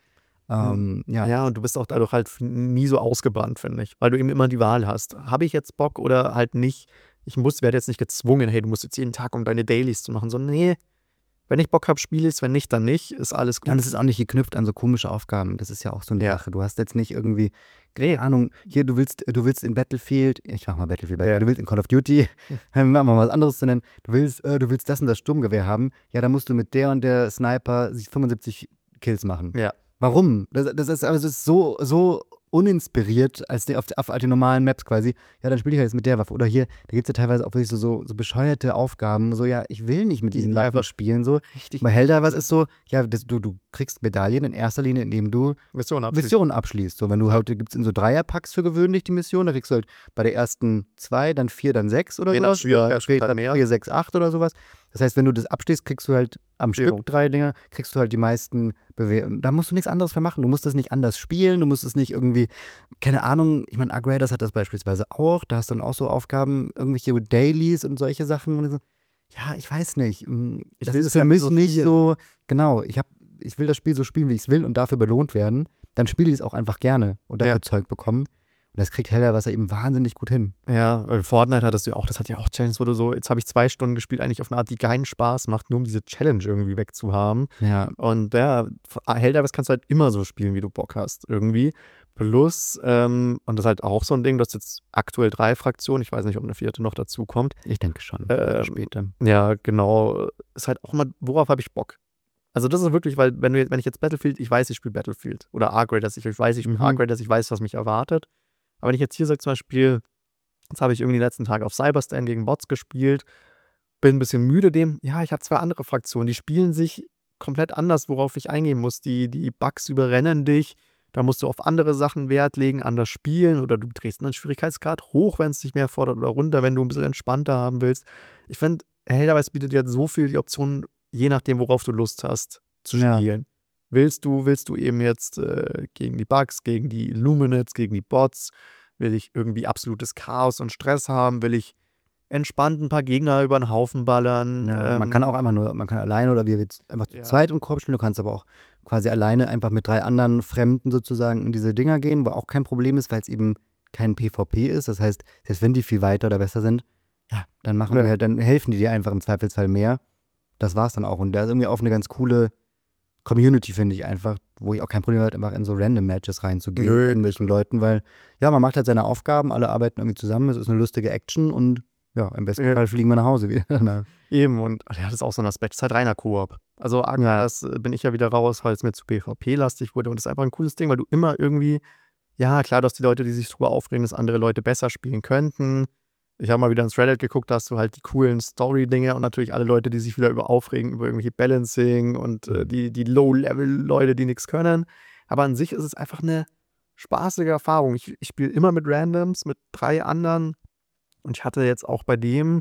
Ja. ja, und du bist auch dadurch halt nie so ausgebrannt, finde ich, weil du eben immer die Wahl hast. Habe ich jetzt Bock oder halt nicht? Werde jetzt nicht gezwungen, hey, du musst jetzt jeden Tag, um deine Dailies zu machen, sondern nee, wenn ich Bock habe, spiele ich es, wenn nicht, dann nicht, ist alles Ja, und gut. es ist auch nicht geknüpft an so komische Aufgaben. Das ist ja auch so eine Ja. Sache. Du hast jetzt nicht irgendwie, keine Ahnung, hier, du willst in Battlefield, ich mach mal Battlefield, Ja. du willst in Call of Duty, machen wir mal was anderes zu nennen, du willst das und das Sturmgewehr haben, ja, dann musst du mit der und der Sniper 75 Kills machen. Ja. Warum? Das ist so uninspiriert als auf den normalen Maps quasi. Ja, dann spiele ich halt jetzt mit der Waffe. Oder hier, da gibt es ja teilweise auch wirklich so bescheuerte Aufgaben. So, ja, ich will nicht mit diesen Waffen spielen. So. Richtig. Bei Helldivers ist so, ja, du kriegst Medaillen in erster Linie, indem du Missionen abschließt. So, wenn du heute gibt es in so Dreierpacks für gewöhnlich die Mission, da kriegst du halt bei der ersten 2, dann 4, dann 6 oder sowas. Später mehr. 4, 6, 8 oder sowas. Das heißt, wenn du das abschließt, kriegst du halt am Stück 3 Dinger, kriegst du halt die meisten Bewerbungen. Da musst du nichts anderes für machen. Du musst das nicht anders spielen, du musst es nicht irgendwie, keine Ahnung, ich meine, Upgraders hat das beispielsweise auch, da hast du dann auch so Aufgaben, irgendwelche Dailies und solche Sachen. Und so. Ja, ich weiß nicht. Das ist für mich nicht so, genau, ich will das Spiel so spielen, wie ich es will und dafür belohnt werden. Dann spiele ich es auch einfach gerne und dafür Zeug bekommen. Und das kriegt Helldivers eben wahnsinnig gut hin. Ja, Fortnite hattest du ja auch, das hat ja auch Challenges, wo du so, jetzt habe ich 2 Stunden gespielt, eigentlich auf eine Art, die keinen Spaß macht, nur um diese Challenge irgendwie wegzuhaben. Ja. Und ja, Helldivers kannst du halt immer so spielen, wie du Bock hast, irgendwie. Plus, und das ist halt auch so ein Ding, du hast jetzt aktuell 3 Fraktionen, ich weiß nicht, ob eine 4. noch dazu kommt. Ich denke schon, später. Ja, genau, ist halt auch immer, worauf habe ich Bock? Also das ist wirklich, weil wenn ich jetzt Battlefield, ich weiß, ich spiele Battlefield oder R-Graders, ich weiß, ich spiele R-Graders, ich weiß, was mich erwartet. Aber wenn ich jetzt hier sage zum Beispiel, jetzt habe ich irgendwie die letzten Tage auf Cyberstan gegen Bots gespielt, bin ein bisschen müde dem, ja, ich habe 2 andere Fraktionen, die spielen sich komplett anders, worauf ich eingehen muss. Die Bugs überrennen dich, da musst du auf andere Sachen Wert legen, anders spielen oder du drehst einen Schwierigkeitsgrad hoch, wenn es dich mehr fordert oder runter, wenn du ein bisschen entspannter haben willst. Ich finde, Helldivers bietet dir so viel die Optionen, je nachdem, worauf du Lust hast, zu spielen. Ja. Willst du eben jetzt gegen die Bugs, gegen die Illuminates, gegen die Bots? Will ich irgendwie absolutes Chaos und Stress haben? Will ich entspannt ein paar Gegner über den Haufen ballern? Ja, man kann auch man kann alleine oder wir jetzt einfach zu zweit im Korb spielen. Du kannst aber auch quasi alleine einfach mit 3 anderen Fremden sozusagen in diese Dinger gehen, wo auch kein Problem ist, weil es eben kein PvP ist. Das heißt, selbst wenn die viel weiter oder besser sind, ja, dann dann helfen die dir einfach im Zweifelsfall mehr. Das war's dann auch. Und da ist irgendwie auch eine ganz coole Community, finde ich einfach, wo ich auch kein Problem habe, einfach in so random Matches reinzugehen mit irgendwelchen Leuten, weil, ja, man macht halt seine Aufgaben, alle arbeiten irgendwie zusammen, es ist eine lustige Action und ja, im besten Fall fliegen wir nach Hause wieder. Eben, und das ist auch so ein Aspekt, es ist halt reiner Koop. Also das bin ich ja wieder raus, weil es mir zu PvP-lastig wurde und das ist einfach ein cooles Ding, weil du immer irgendwie, ja, klar, du hast die Leute, die sich drüber aufregen, dass andere Leute besser spielen könnten. Ich habe mal wieder ins Reddit geguckt, da hast du halt die coolen Story-Dinge und natürlich alle Leute, die sich wieder aufregen über irgendwelche Balancing und die Low-Level-Leute, die nichts können. Aber an sich ist es einfach eine spaßige Erfahrung. Ich spiele immer mit Randoms, mit 3 anderen und ich hatte jetzt auch bei dem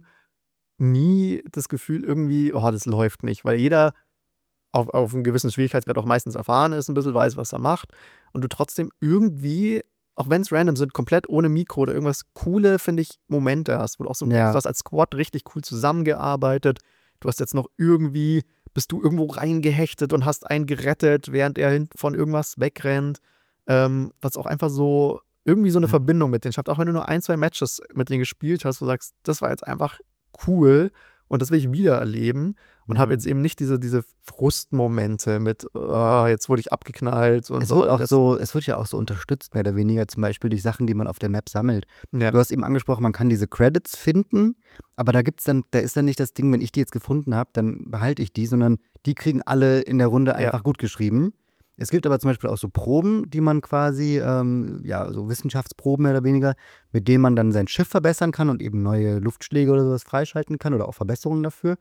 nie das Gefühl irgendwie, oh, das läuft nicht, weil jeder auf einem gewissen Schwierigkeitsgrad auch meistens erfahren ist, ein bisschen weiß, was er macht und du trotzdem irgendwie, auch wenn es random sind, komplett ohne Mikro oder irgendwas coole, finde ich, Momente hast, wo du auch so du hast als Squad richtig cool zusammengearbeitet. Du hast jetzt noch irgendwie bist du irgendwo reingehechtet und hast einen gerettet, während er von irgendwas wegrennt. Was auch einfach so irgendwie so eine Verbindung mit denen schafft. Auch wenn du nur 1, 2 Matches mit denen gespielt hast, wo du sagst, das war jetzt einfach cool und das will ich wieder erleben und habe jetzt eben nicht diese Frustmomente mit, jetzt wurde ich abgeknallt. Und Es wird ja auch so unterstützt, mehr oder weniger, zum Beispiel durch Sachen, die man auf der Map sammelt. Ja. Du hast eben angesprochen, man kann diese Credits finden, aber da ist dann nicht das Ding, wenn ich die jetzt gefunden habe, dann behalte ich die, sondern die kriegen alle in der Runde einfach gut geschrieben. Es gibt aber zum Beispiel auch so Proben, die man quasi, so Wissenschaftsproben mehr oder weniger, mit denen man dann sein Schiff verbessern kann und eben neue Luftschläge oder sowas freischalten kann oder auch Verbesserungen dafür.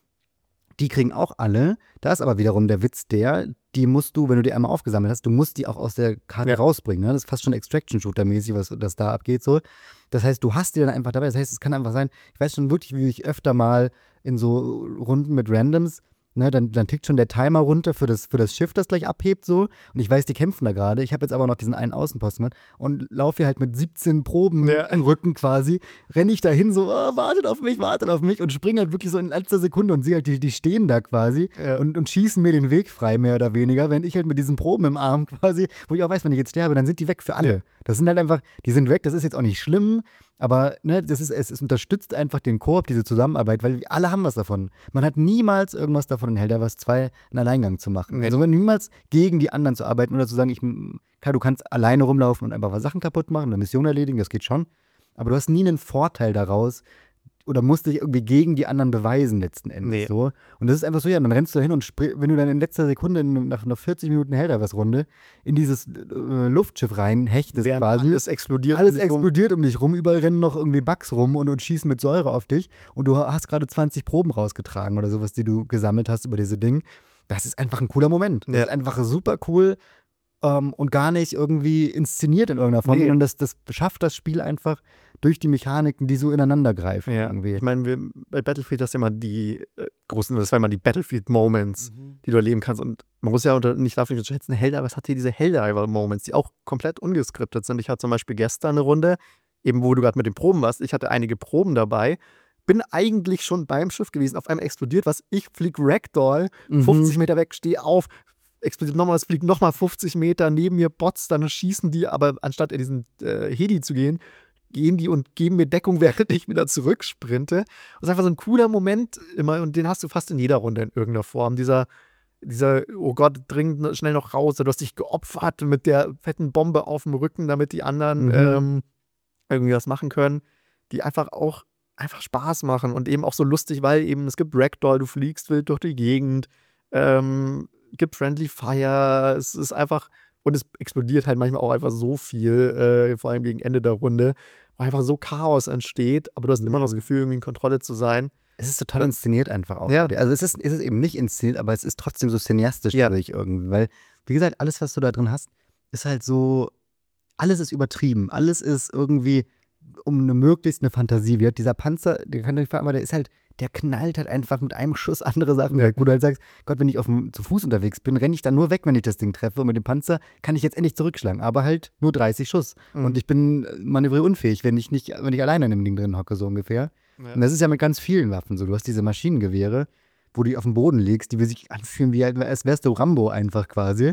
Die kriegen auch alle. Da ist aber wiederum der Witz die musst du, wenn du die einmal aufgesammelt hast, du musst die auch aus der Karte rausbringen. Ne? Das ist fast schon Extraction-Shooter-mäßig, was das da abgeht. So. Das heißt, du hast die dann einfach dabei. Das heißt, es kann einfach sein, ich weiß schon wirklich, wie ich öfter mal in so Runden mit Randoms, ne, dann tickt schon der Timer runter für das Schiff, das gleich abhebt so. Und ich weiß, die kämpfen da gerade. Ich habe jetzt aber noch diesen einen Außenposten und laufe hier halt mit 17 Proben im Rücken quasi. Renne ich da hin so, wartet auf mich und springe halt wirklich so in letzter Sekunde und sehe halt, die stehen da quasi und schießen mir den Weg frei, mehr oder weniger, wenn ich halt mit diesen Proben im Arm quasi, wo ich auch weiß, wenn ich jetzt sterbe, dann sind die weg für alle. Ja. Das sind halt einfach, die sind weg, das ist jetzt auch nicht schlimm, aber ne, es unterstützt einfach den Koop, diese Zusammenarbeit, weil wir alle haben was davon. Man hat niemals irgendwas davon in Helldivers 2 einen Alleingang zu machen. Also niemals gegen die anderen zu arbeiten oder zu sagen, klar, du kannst alleine rumlaufen und einfach Sachen kaputt machen, eine Mission erledigen, das geht schon. Aber du hast nie einen Vorteil daraus oder musst dich irgendwie gegen die anderen beweisen letzten Endes. So. Und das ist einfach so, dann rennst du hin und wenn du dann in letzter Sekunde nach einer 40 Minuten Helldivers-Runde in dieses Luftschiff reinhechtest quasi. Alles explodiert um dich rum, überall rennen noch irgendwie Bugs rum und schießen mit Säure auf dich und du hast gerade 20 Proben rausgetragen oder sowas, die du gesammelt hast über diese Dinge. Das ist einfach ein cooler Moment. Das ist einfach super cool und gar nicht irgendwie inszeniert in irgendeiner Form, sondern das schafft das Spiel einfach durch die Mechaniken, die so ineinander greifen. Ja. Irgendwie. Ich meine, bei Battlefield hast du immer die das waren immer die Battlefield-Moments, die du erleben kannst. Und man muss ja nicht dafür schätzen, Helldivers hat hier diese Helldiver-Moments, die auch komplett ungeskriptet sind. Ich hatte zum Beispiel gestern eine Runde, eben wo du gerade mit den Proben warst, ich hatte einige Proben dabei, bin eigentlich schon beim Schiff gewesen, auf einmal explodiert was, ich flieg Ragdoll, 50 Meter weg, stehe auf, explodiert nochmal, es fliegt nochmal 50 Meter, neben mir Bots, dann schießen die, aber anstatt in diesen Heli zu gehen die und geben mir Deckung, während ich wieder zurücksprinte. Das ist einfach so ein cooler Moment immer und den hast du fast in jeder Runde in irgendeiner Form. Dieser, oh Gott, dringend schnell noch raus, du hast dich geopfert mit der fetten Bombe auf dem Rücken, damit die anderen irgendwie was machen können, die einfach Spaß machen und eben auch so lustig, weil eben es gibt Ragdoll, du fliegst wild durch die Gegend, gibt Friendly Fire, es ist einfach, und es explodiert halt manchmal auch einfach so viel, vor allem gegen Ende der Runde, wo einfach so Chaos entsteht, aber du hast immer noch das Gefühl, irgendwie in Kontrolle zu sein. Es ist total inszeniert einfach auch. Ja. Also es ist eben nicht inszeniert, aber es ist trotzdem so cineastisch irgendwie, weil, wie gesagt, alles, was du da drin hast, ist halt so, alles ist übertrieben, alles ist irgendwie um eine Fantasie. Wie hat dieser Panzer, der knallt halt einfach mit einem Schuss andere Sachen weg, wo du halt sagst, Gott, wenn ich zu Fuß unterwegs bin, renne ich dann nur weg, wenn ich das Ding treffe und mit dem Panzer kann ich jetzt endlich zurückschlagen, aber halt nur 30 Schuss und ich bin manövrierunfähig, wenn ich alleine in dem Ding drin hocke, so ungefähr. Ja. Und das ist ja mit ganz vielen Waffen so, du hast diese Maschinengewehre, wo du auf dem Boden liegst, die sich anfühlen als wärst du Rambo einfach quasi,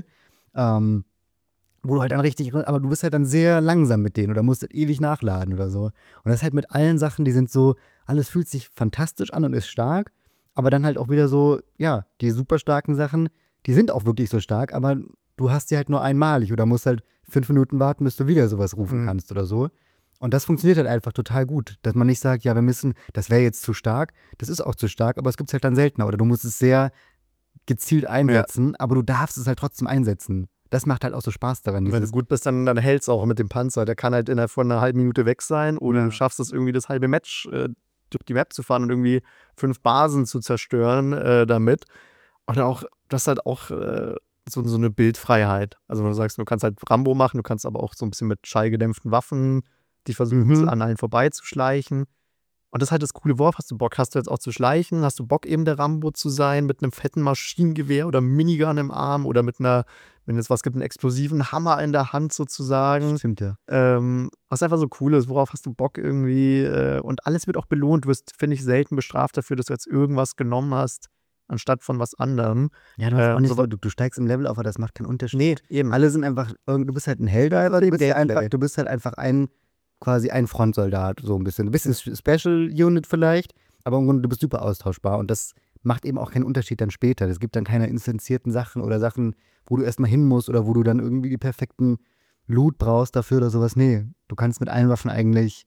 wo du halt dann aber du bist halt dann sehr langsam mit denen oder musst halt ewig nachladen oder so. Und das ist halt mit allen Sachen, die sind so, alles fühlt sich fantastisch an und ist stark, aber dann halt auch wieder so, ja, die super starken Sachen, die sind auch wirklich so stark, aber du hast sie halt nur einmalig oder musst halt 5 Minuten warten, bis du wieder sowas rufen kannst oder so. Und das funktioniert halt einfach total gut, dass man nicht sagt, ja, das wäre jetzt zu stark, das ist auch zu stark, aber es gibt es halt dann seltener oder du musst es sehr gezielt einsetzen, aber du darfst es halt trotzdem einsetzen. Das macht halt auch so Spaß daran. Wenn du gut bist, dann hältst du auch mit dem Panzer. Der kann halt innerhalb von einer halben Minute weg sein oder du schaffst es irgendwie das halbe Match durch die Map zu fahren und irgendwie 5 Basen zu zerstören damit. Und auch, das ist halt auch so eine Bildfreiheit. Also wenn du sagst, du kannst halt Rambo machen, du kannst aber auch so ein bisschen mit schallgedämpften Waffen die versuchen, an allen vorbeizuschleichen. Und das ist halt das coole, worauf hast du Bock? Hast du jetzt auch zu schleichen? Hast du Bock, eben der Rambo zu sein mit einem fetten Maschinengewehr oder Minigun im Arm oder mit wenn es was gibt, einen explosiven Hammer in der Hand sozusagen? Stimmt, ja. Was einfach so cool ist, worauf hast du Bock irgendwie? Und alles wird auch belohnt. Du wirst, finde ich, selten bestraft dafür, dass du jetzt irgendwas genommen hast, anstatt von was anderem. Ja, du hast auch nicht so, du steigst im Level auf, aber das macht keinen Unterschied. Nee, eben. Alle sind einfach, du bist halt ein Helldiver, du bist halt einfach quasi ein Frontsoldat, so ein bisschen. Du bist ein Special Unit vielleicht, aber im Grunde, du bist super austauschbar und das macht eben auch keinen Unterschied dann später. Es gibt dann keine instanzierten Sachen oder Sachen, wo du erstmal hin musst oder wo du dann irgendwie die perfekten Loot brauchst dafür oder sowas. Nee, du kannst mit allen Waffen eigentlich,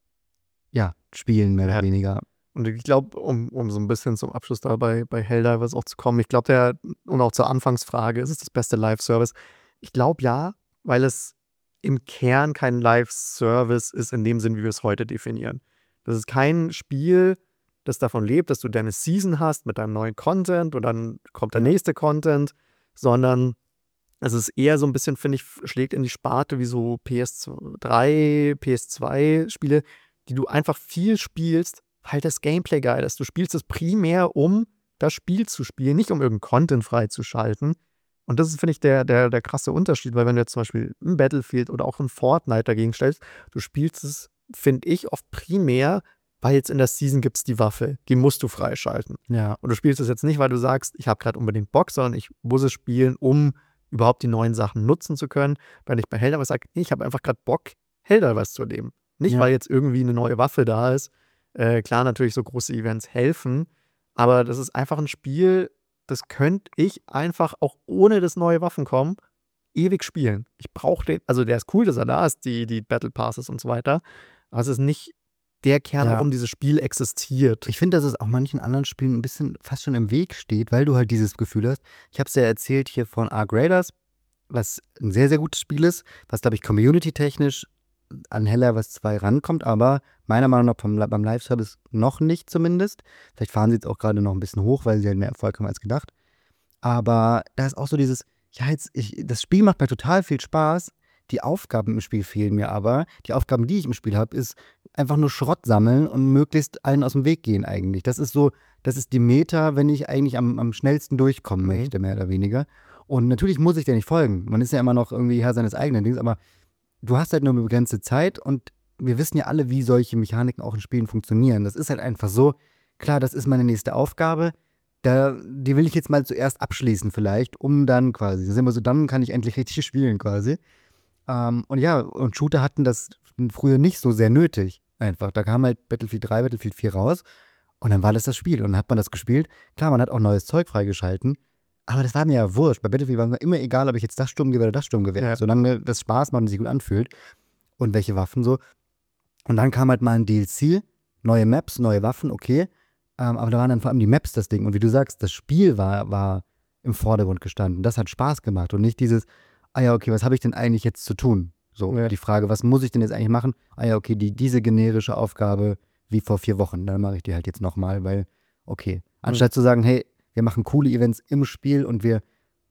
spielen, mehr oder weniger. Und ich glaube, um so ein bisschen zum Abschluss da bei Helldivers auch zu kommen, ich glaube, und auch zur Anfangsfrage, ist es das beste Live-Service? Ich glaube ja, weil es im Kern kein Live-Service ist in dem Sinn, wie wir es heute definieren. Das ist kein Spiel, das davon lebt, dass du deine Season hast mit deinem neuen Content und dann kommt der nächste Content, sondern es ist eher so ein bisschen, finde ich, schlägt in die Sparte wie so PS3, PS2-Spiele, die du einfach viel spielst, weil das Gameplay geil ist. Du spielst es primär, um das Spiel zu spielen, nicht um irgendeinen Content freizuschalten. Und das ist, finde ich, der krasse Unterschied, weil wenn du jetzt zum Beispiel ein Battlefield oder auch ein Fortnite dagegen stellst, du spielst es, finde ich, oft primär, weil jetzt in der Season gibt es die Waffe, die musst du freischalten. Ja. Und du spielst es jetzt nicht, weil du sagst, ich habe gerade unbedingt Bock, sondern ich muss es spielen, um überhaupt die neuen Sachen nutzen zu können. Wenn ich bei Helldivers sage, ich habe einfach gerade Bock, Helldivers zu erleben. Nicht, weil jetzt irgendwie eine neue Waffe da ist. Klar, natürlich so große Events helfen, aber das ist einfach ein Spiel, das könnte ich einfach auch ohne das neue Waffen kommen, ewig spielen. Ich brauche den, also der ist cool, dass er da ist, die Battle Passes und so weiter, aber es ist nicht der Kern, warum dieses Spiel existiert. Ich finde, dass es auch manchen anderen Spielen ein bisschen fast schon im Weg steht, weil du halt dieses Gefühl hast. Ich habe es ja erzählt hier von Arc Raiders, was ein sehr, sehr gutes Spiel ist, was, glaube ich, community-technisch an Helldivers 2 rankommt, aber meiner Meinung nach beim Live-Service noch nicht zumindest. Vielleicht fahren sie jetzt auch gerade noch ein bisschen hoch, weil sie halt mehr Erfolg haben als gedacht. Aber da ist auch so dieses, das Spiel macht mir total viel Spaß, die Aufgaben im Spiel fehlen mir aber. Die Aufgaben, die ich im Spiel habe, ist einfach nur Schrott sammeln und möglichst allen aus dem Weg gehen eigentlich. Das ist die Meta, wenn ich eigentlich am schnellsten durchkommen möchte, mehr oder weniger. Und natürlich muss ich dir nicht folgen. Man ist ja immer noch irgendwie Herr seines eigenen Dings, aber du hast halt nur eine begrenzte Zeit und wir wissen ja alle, wie solche Mechaniken auch in Spielen funktionieren. Das ist halt einfach so, klar, das ist meine nächste Aufgabe, die will ich jetzt mal zuerst abschließen vielleicht, um dann quasi, dann kann ich endlich richtig spielen quasi. Und Shooter hatten das früher nicht so sehr nötig einfach. Da kam halt Battlefield 3, Battlefield 4 raus und dann war das Spiel und dann hat man das gespielt. Klar, man hat auch neues Zeug freigeschalten, aber das war mir ja wurscht. Bei Battlefield war mir immer egal, ob ich jetzt das Sturmgewehr oder das Sturmgewehr, solange das Spaß macht und sich gut anfühlt und welche Waffen so. Und dann kam halt mal ein DLC, neue Maps, neue Waffen, okay. Aber da waren dann vor allem die Maps das Ding. Und wie du sagst, das Spiel war im Vordergrund gestanden. Das hat Spaß gemacht und nicht dieses, okay, was habe ich denn eigentlich jetzt zu tun? So, die Frage, was muss ich denn jetzt eigentlich machen? Okay, diese generische Aufgabe wie vor 4 Wochen, dann mache ich die halt jetzt nochmal, weil, okay. Anstatt zu sagen, hey, wir machen coole Events im Spiel und wir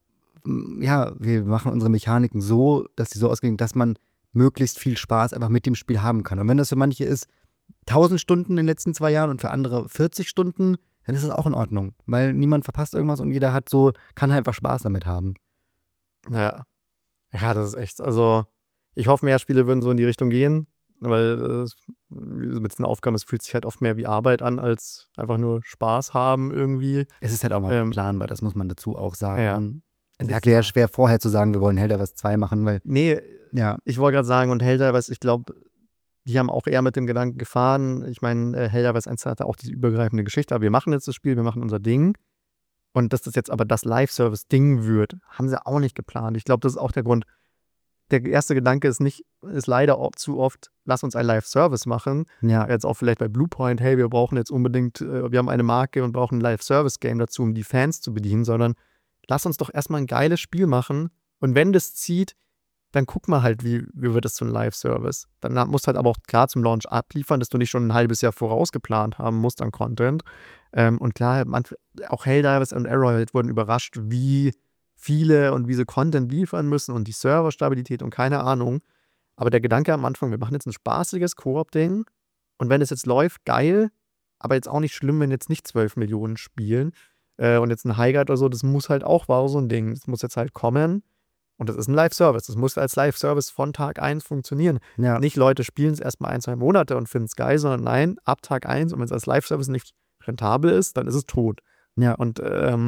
machen unsere Mechaniken so, dass sie so ausgehen, dass man möglichst viel Spaß einfach mit dem Spiel haben kann. Und wenn das für manche ist 1000 Stunden in den letzten 2 Jahren und für andere 40 Stunden, dann ist das auch in Ordnung. Weil niemand verpasst irgendwas und jeder kann halt einfach Spaß damit haben. Ja, das ist echt, also ich hoffe, mehr Spiele würden so in die Richtung gehen, weil mit den Aufgaben, es fühlt sich halt oft mehr wie Arbeit an, als einfach nur Spaß haben irgendwie. Es ist halt auch mal planbar, das muss man dazu auch sagen. Es ist sehr schwer vorher zu sagen, wir wollen Helldivers 2 machen, weil... Nee, ich wollte gerade sagen, und Helldivers, ich glaube, die haben auch eher mit dem Gedanken gefahren. Ich meine, Helldivers 1 hatte auch diese übergreifende Geschichte, aber wir machen jetzt das Spiel, wir machen unser Ding. Und dass das jetzt aber das Live-Service-Ding wird, haben sie auch nicht geplant. Ich glaube, das ist auch der Grund. Der erste Gedanke ist leider auch zu oft, lass uns ein Live-Service machen. Ja. Jetzt auch vielleicht bei Bluepoint, hey, wir brauchen jetzt unbedingt, wir haben eine Marke und brauchen ein Live-Service-Game dazu, um die Fans zu bedienen, sondern lass uns doch erstmal ein geiles Spiel machen. Und wenn das zieht, dann guck mal halt, wie wird das so ein Live-Service. Dann musst du halt aber auch klar zum Launch abliefern, dass du nicht schon ein halbes Jahr vorausgeplant haben musst an Content. Und klar, auch Helldivers und Arrowhead wurden überrascht, wie viele und wie sie Content liefern müssen und die Serverstabilität und keine Ahnung. Aber der Gedanke am Anfang, wir machen jetzt ein spaßiges Koop-Ding und wenn es jetzt läuft, geil, aber jetzt auch nicht schlimm, wenn jetzt nicht 12 Millionen spielen und jetzt ein Highguard oder so, das muss halt auch, war so ein Ding. Das muss jetzt halt kommen und das ist ein Live-Service. Das muss als Live-Service von Tag 1 funktionieren. Ja. Nicht Leute spielen es erstmal 1-2 Monate und finden es geil, sondern nein, ab Tag 1 und wenn es als Live-Service nicht rentabel ist, dann ist es tot. Ja. Und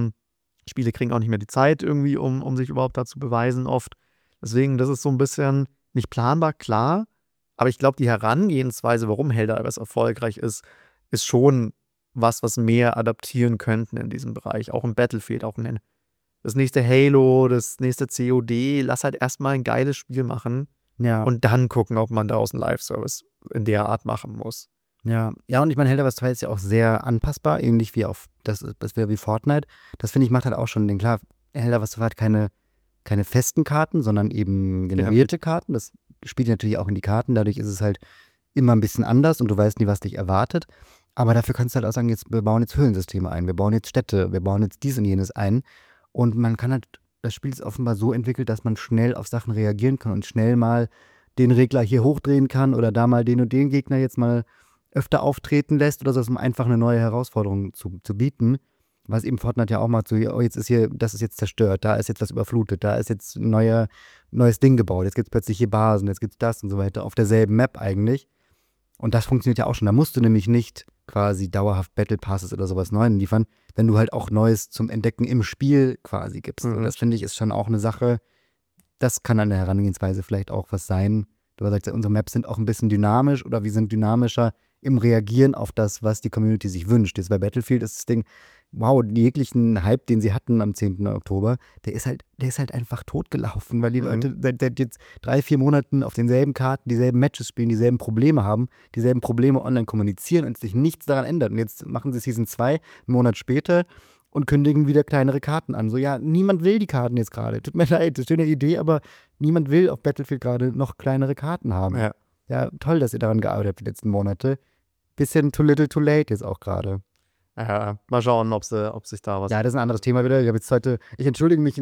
Spiele kriegen auch nicht mehr die Zeit irgendwie, um sich überhaupt da zu beweisen oft. Deswegen, das ist so ein bisschen nicht planbar, klar. Aber ich glaube, die Herangehensweise, warum Helldivers erfolgreich ist schon was mehr adaptieren könnten in diesem Bereich. Auch im Battlefield, auch das nächste Halo, das nächste COD. Lass halt erstmal ein geiles Spiel machen Ja. und dann gucken, ob man daraus einen Live-Service in der Art machen muss. Ja, und ich meine, Helldivers 2 ist ja auch sehr anpassbar, ähnlich wie auf das wäre wie Fortnite. Das finde ich macht halt auch schon den klar. Helldivers 2 hat keine festen Karten, sondern eben generierte Karten. Das spielt natürlich auch in die Karten. Dadurch ist es halt immer ein bisschen anders und du weißt nie, was dich erwartet. Aber dafür kannst du halt auch sagen, wir bauen jetzt Höhlensysteme ein, wir bauen jetzt Städte, wir bauen jetzt dies und jenes ein. Und man kann halt, das Spiel ist offenbar so entwickelt, dass man schnell auf Sachen reagieren kann und schnell mal den Regler hier hochdrehen kann oder da mal den und den Gegner jetzt mal öfter auftreten lässt oder so, um einfach eine neue Herausforderung zu bieten. Was eben Fortnite ja auch macht, so, oh, jetzt ist hier, das ist jetzt zerstört, da ist jetzt was überflutet, da ist jetzt ein neues Ding gebaut, jetzt gibt es plötzlich hier Basen, jetzt gibt es das und so weiter, auf derselben Map eigentlich. Und das funktioniert ja auch schon. Da musst du nämlich nicht quasi dauerhaft Battle Passes oder sowas Neues liefern, wenn du halt auch Neues zum Entdecken im Spiel quasi gibst. Und das finde ich ist schon auch eine Sache, das kann an der Herangehensweise vielleicht auch was sein. Du sagst, unsere Maps sind auch ein bisschen dynamisch oder wir sind dynamischer im Reagieren auf das, was die Community sich wünscht. Jetzt bei Battlefield ist das Ding, wow, jeglichen Hype, den sie hatten am 10. Oktober, der ist halt einfach totgelaufen, weil die Leute seit jetzt 3-4 Monaten auf denselben Karten, dieselben Matches spielen, dieselben Probleme haben, dieselben Probleme online kommunizieren und sich nichts daran ändert. Und jetzt machen sie Season 2 einen Monat später und kündigen wieder kleinere Karten an. So, ja, niemand will die Karten jetzt gerade. Tut mir leid, das ist eine schöne Idee, aber niemand will auf Battlefield gerade noch kleinere Karten haben. Ja, toll, dass ihr daran gearbeitet habt die letzten Monate. Bisschen too little too late jetzt auch gerade. Ja, mal schauen, ob sich da was. Ja, das ist ein anderes Thema wieder. Ich entschuldige mich,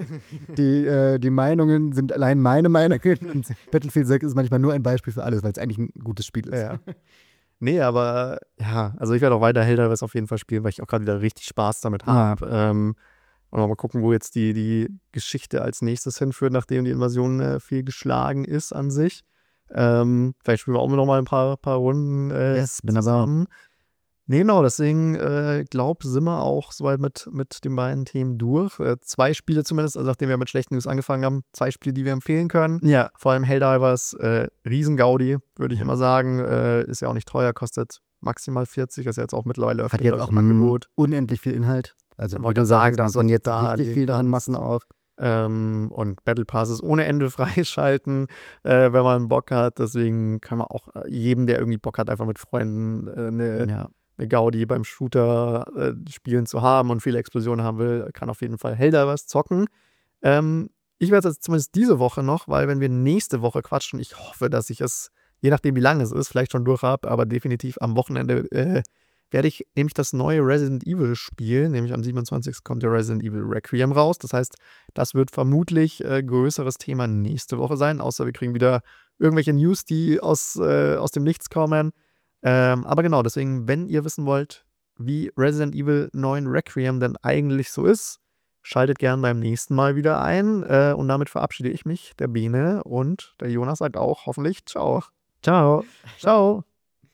die Meinungen sind allein meine Meinungen. Und Battlefield 6 ist manchmal nur ein Beispiel für alles, weil es eigentlich ein gutes Spiel ist. Ja. Nee, aber ja, also ich werde auch weiter Helldivers auf jeden Fall spielen, weil ich auch gerade wieder richtig Spaß damit habe. Und mal gucken, wo jetzt die Geschichte als nächstes hinführt, nachdem die Invasion fehlgeschlagen ist an sich. Vielleicht spielen wir auch noch mal ein paar Runden zusammen. Nee, genau, deswegen sind wir auch soweit mit den beiden Themen durch. 2 Spiele zumindest, also nachdem wir mit schlechten News angefangen haben, 2 Spiele, die wir empfehlen können. Ja. Vor allem Helldivers, Riesengaudi, würde ich immer sagen. Ist ja auch nicht teuer, kostet maximal 40, ist ja jetzt auch mittlerweile öfter. Hat jetzt auch ein Angebot. Unendlich viel Inhalt. Also ich wollte sagen, da sind jetzt richtig viel daran Massen auf. Und Battle Passes ohne Ende freischalten, wenn man Bock hat. Deswegen kann man auch jedem, der irgendwie Bock hat, einfach mit Freunden eine Gaudi beim Shooter spielen zu haben und viele Explosionen haben will, kann auf jeden Fall Helldivers zocken. Ich werde es jetzt zumindest diese Woche noch, weil wenn wir nächste Woche quatschen, ich hoffe, dass ich es, je nachdem wie lange es ist, vielleicht schon durch habe, aber definitiv am Wochenende werde ich nämlich das neue Resident Evil spielen, nämlich am 27. kommt der Resident Evil Requiem raus. Das heißt, das wird vermutlich größeres Thema nächste Woche sein, außer wir kriegen wieder irgendwelche News, die aus dem Nichts kommen. Aber genau, deswegen, wenn ihr wissen wollt, wie Resident Evil 9 Requiem denn eigentlich so ist, schaltet gern beim nächsten Mal wieder ein. Und damit verabschiede ich mich, der Bene, und der Jonas sagt auch hoffentlich ciao. Ciao. Ciao.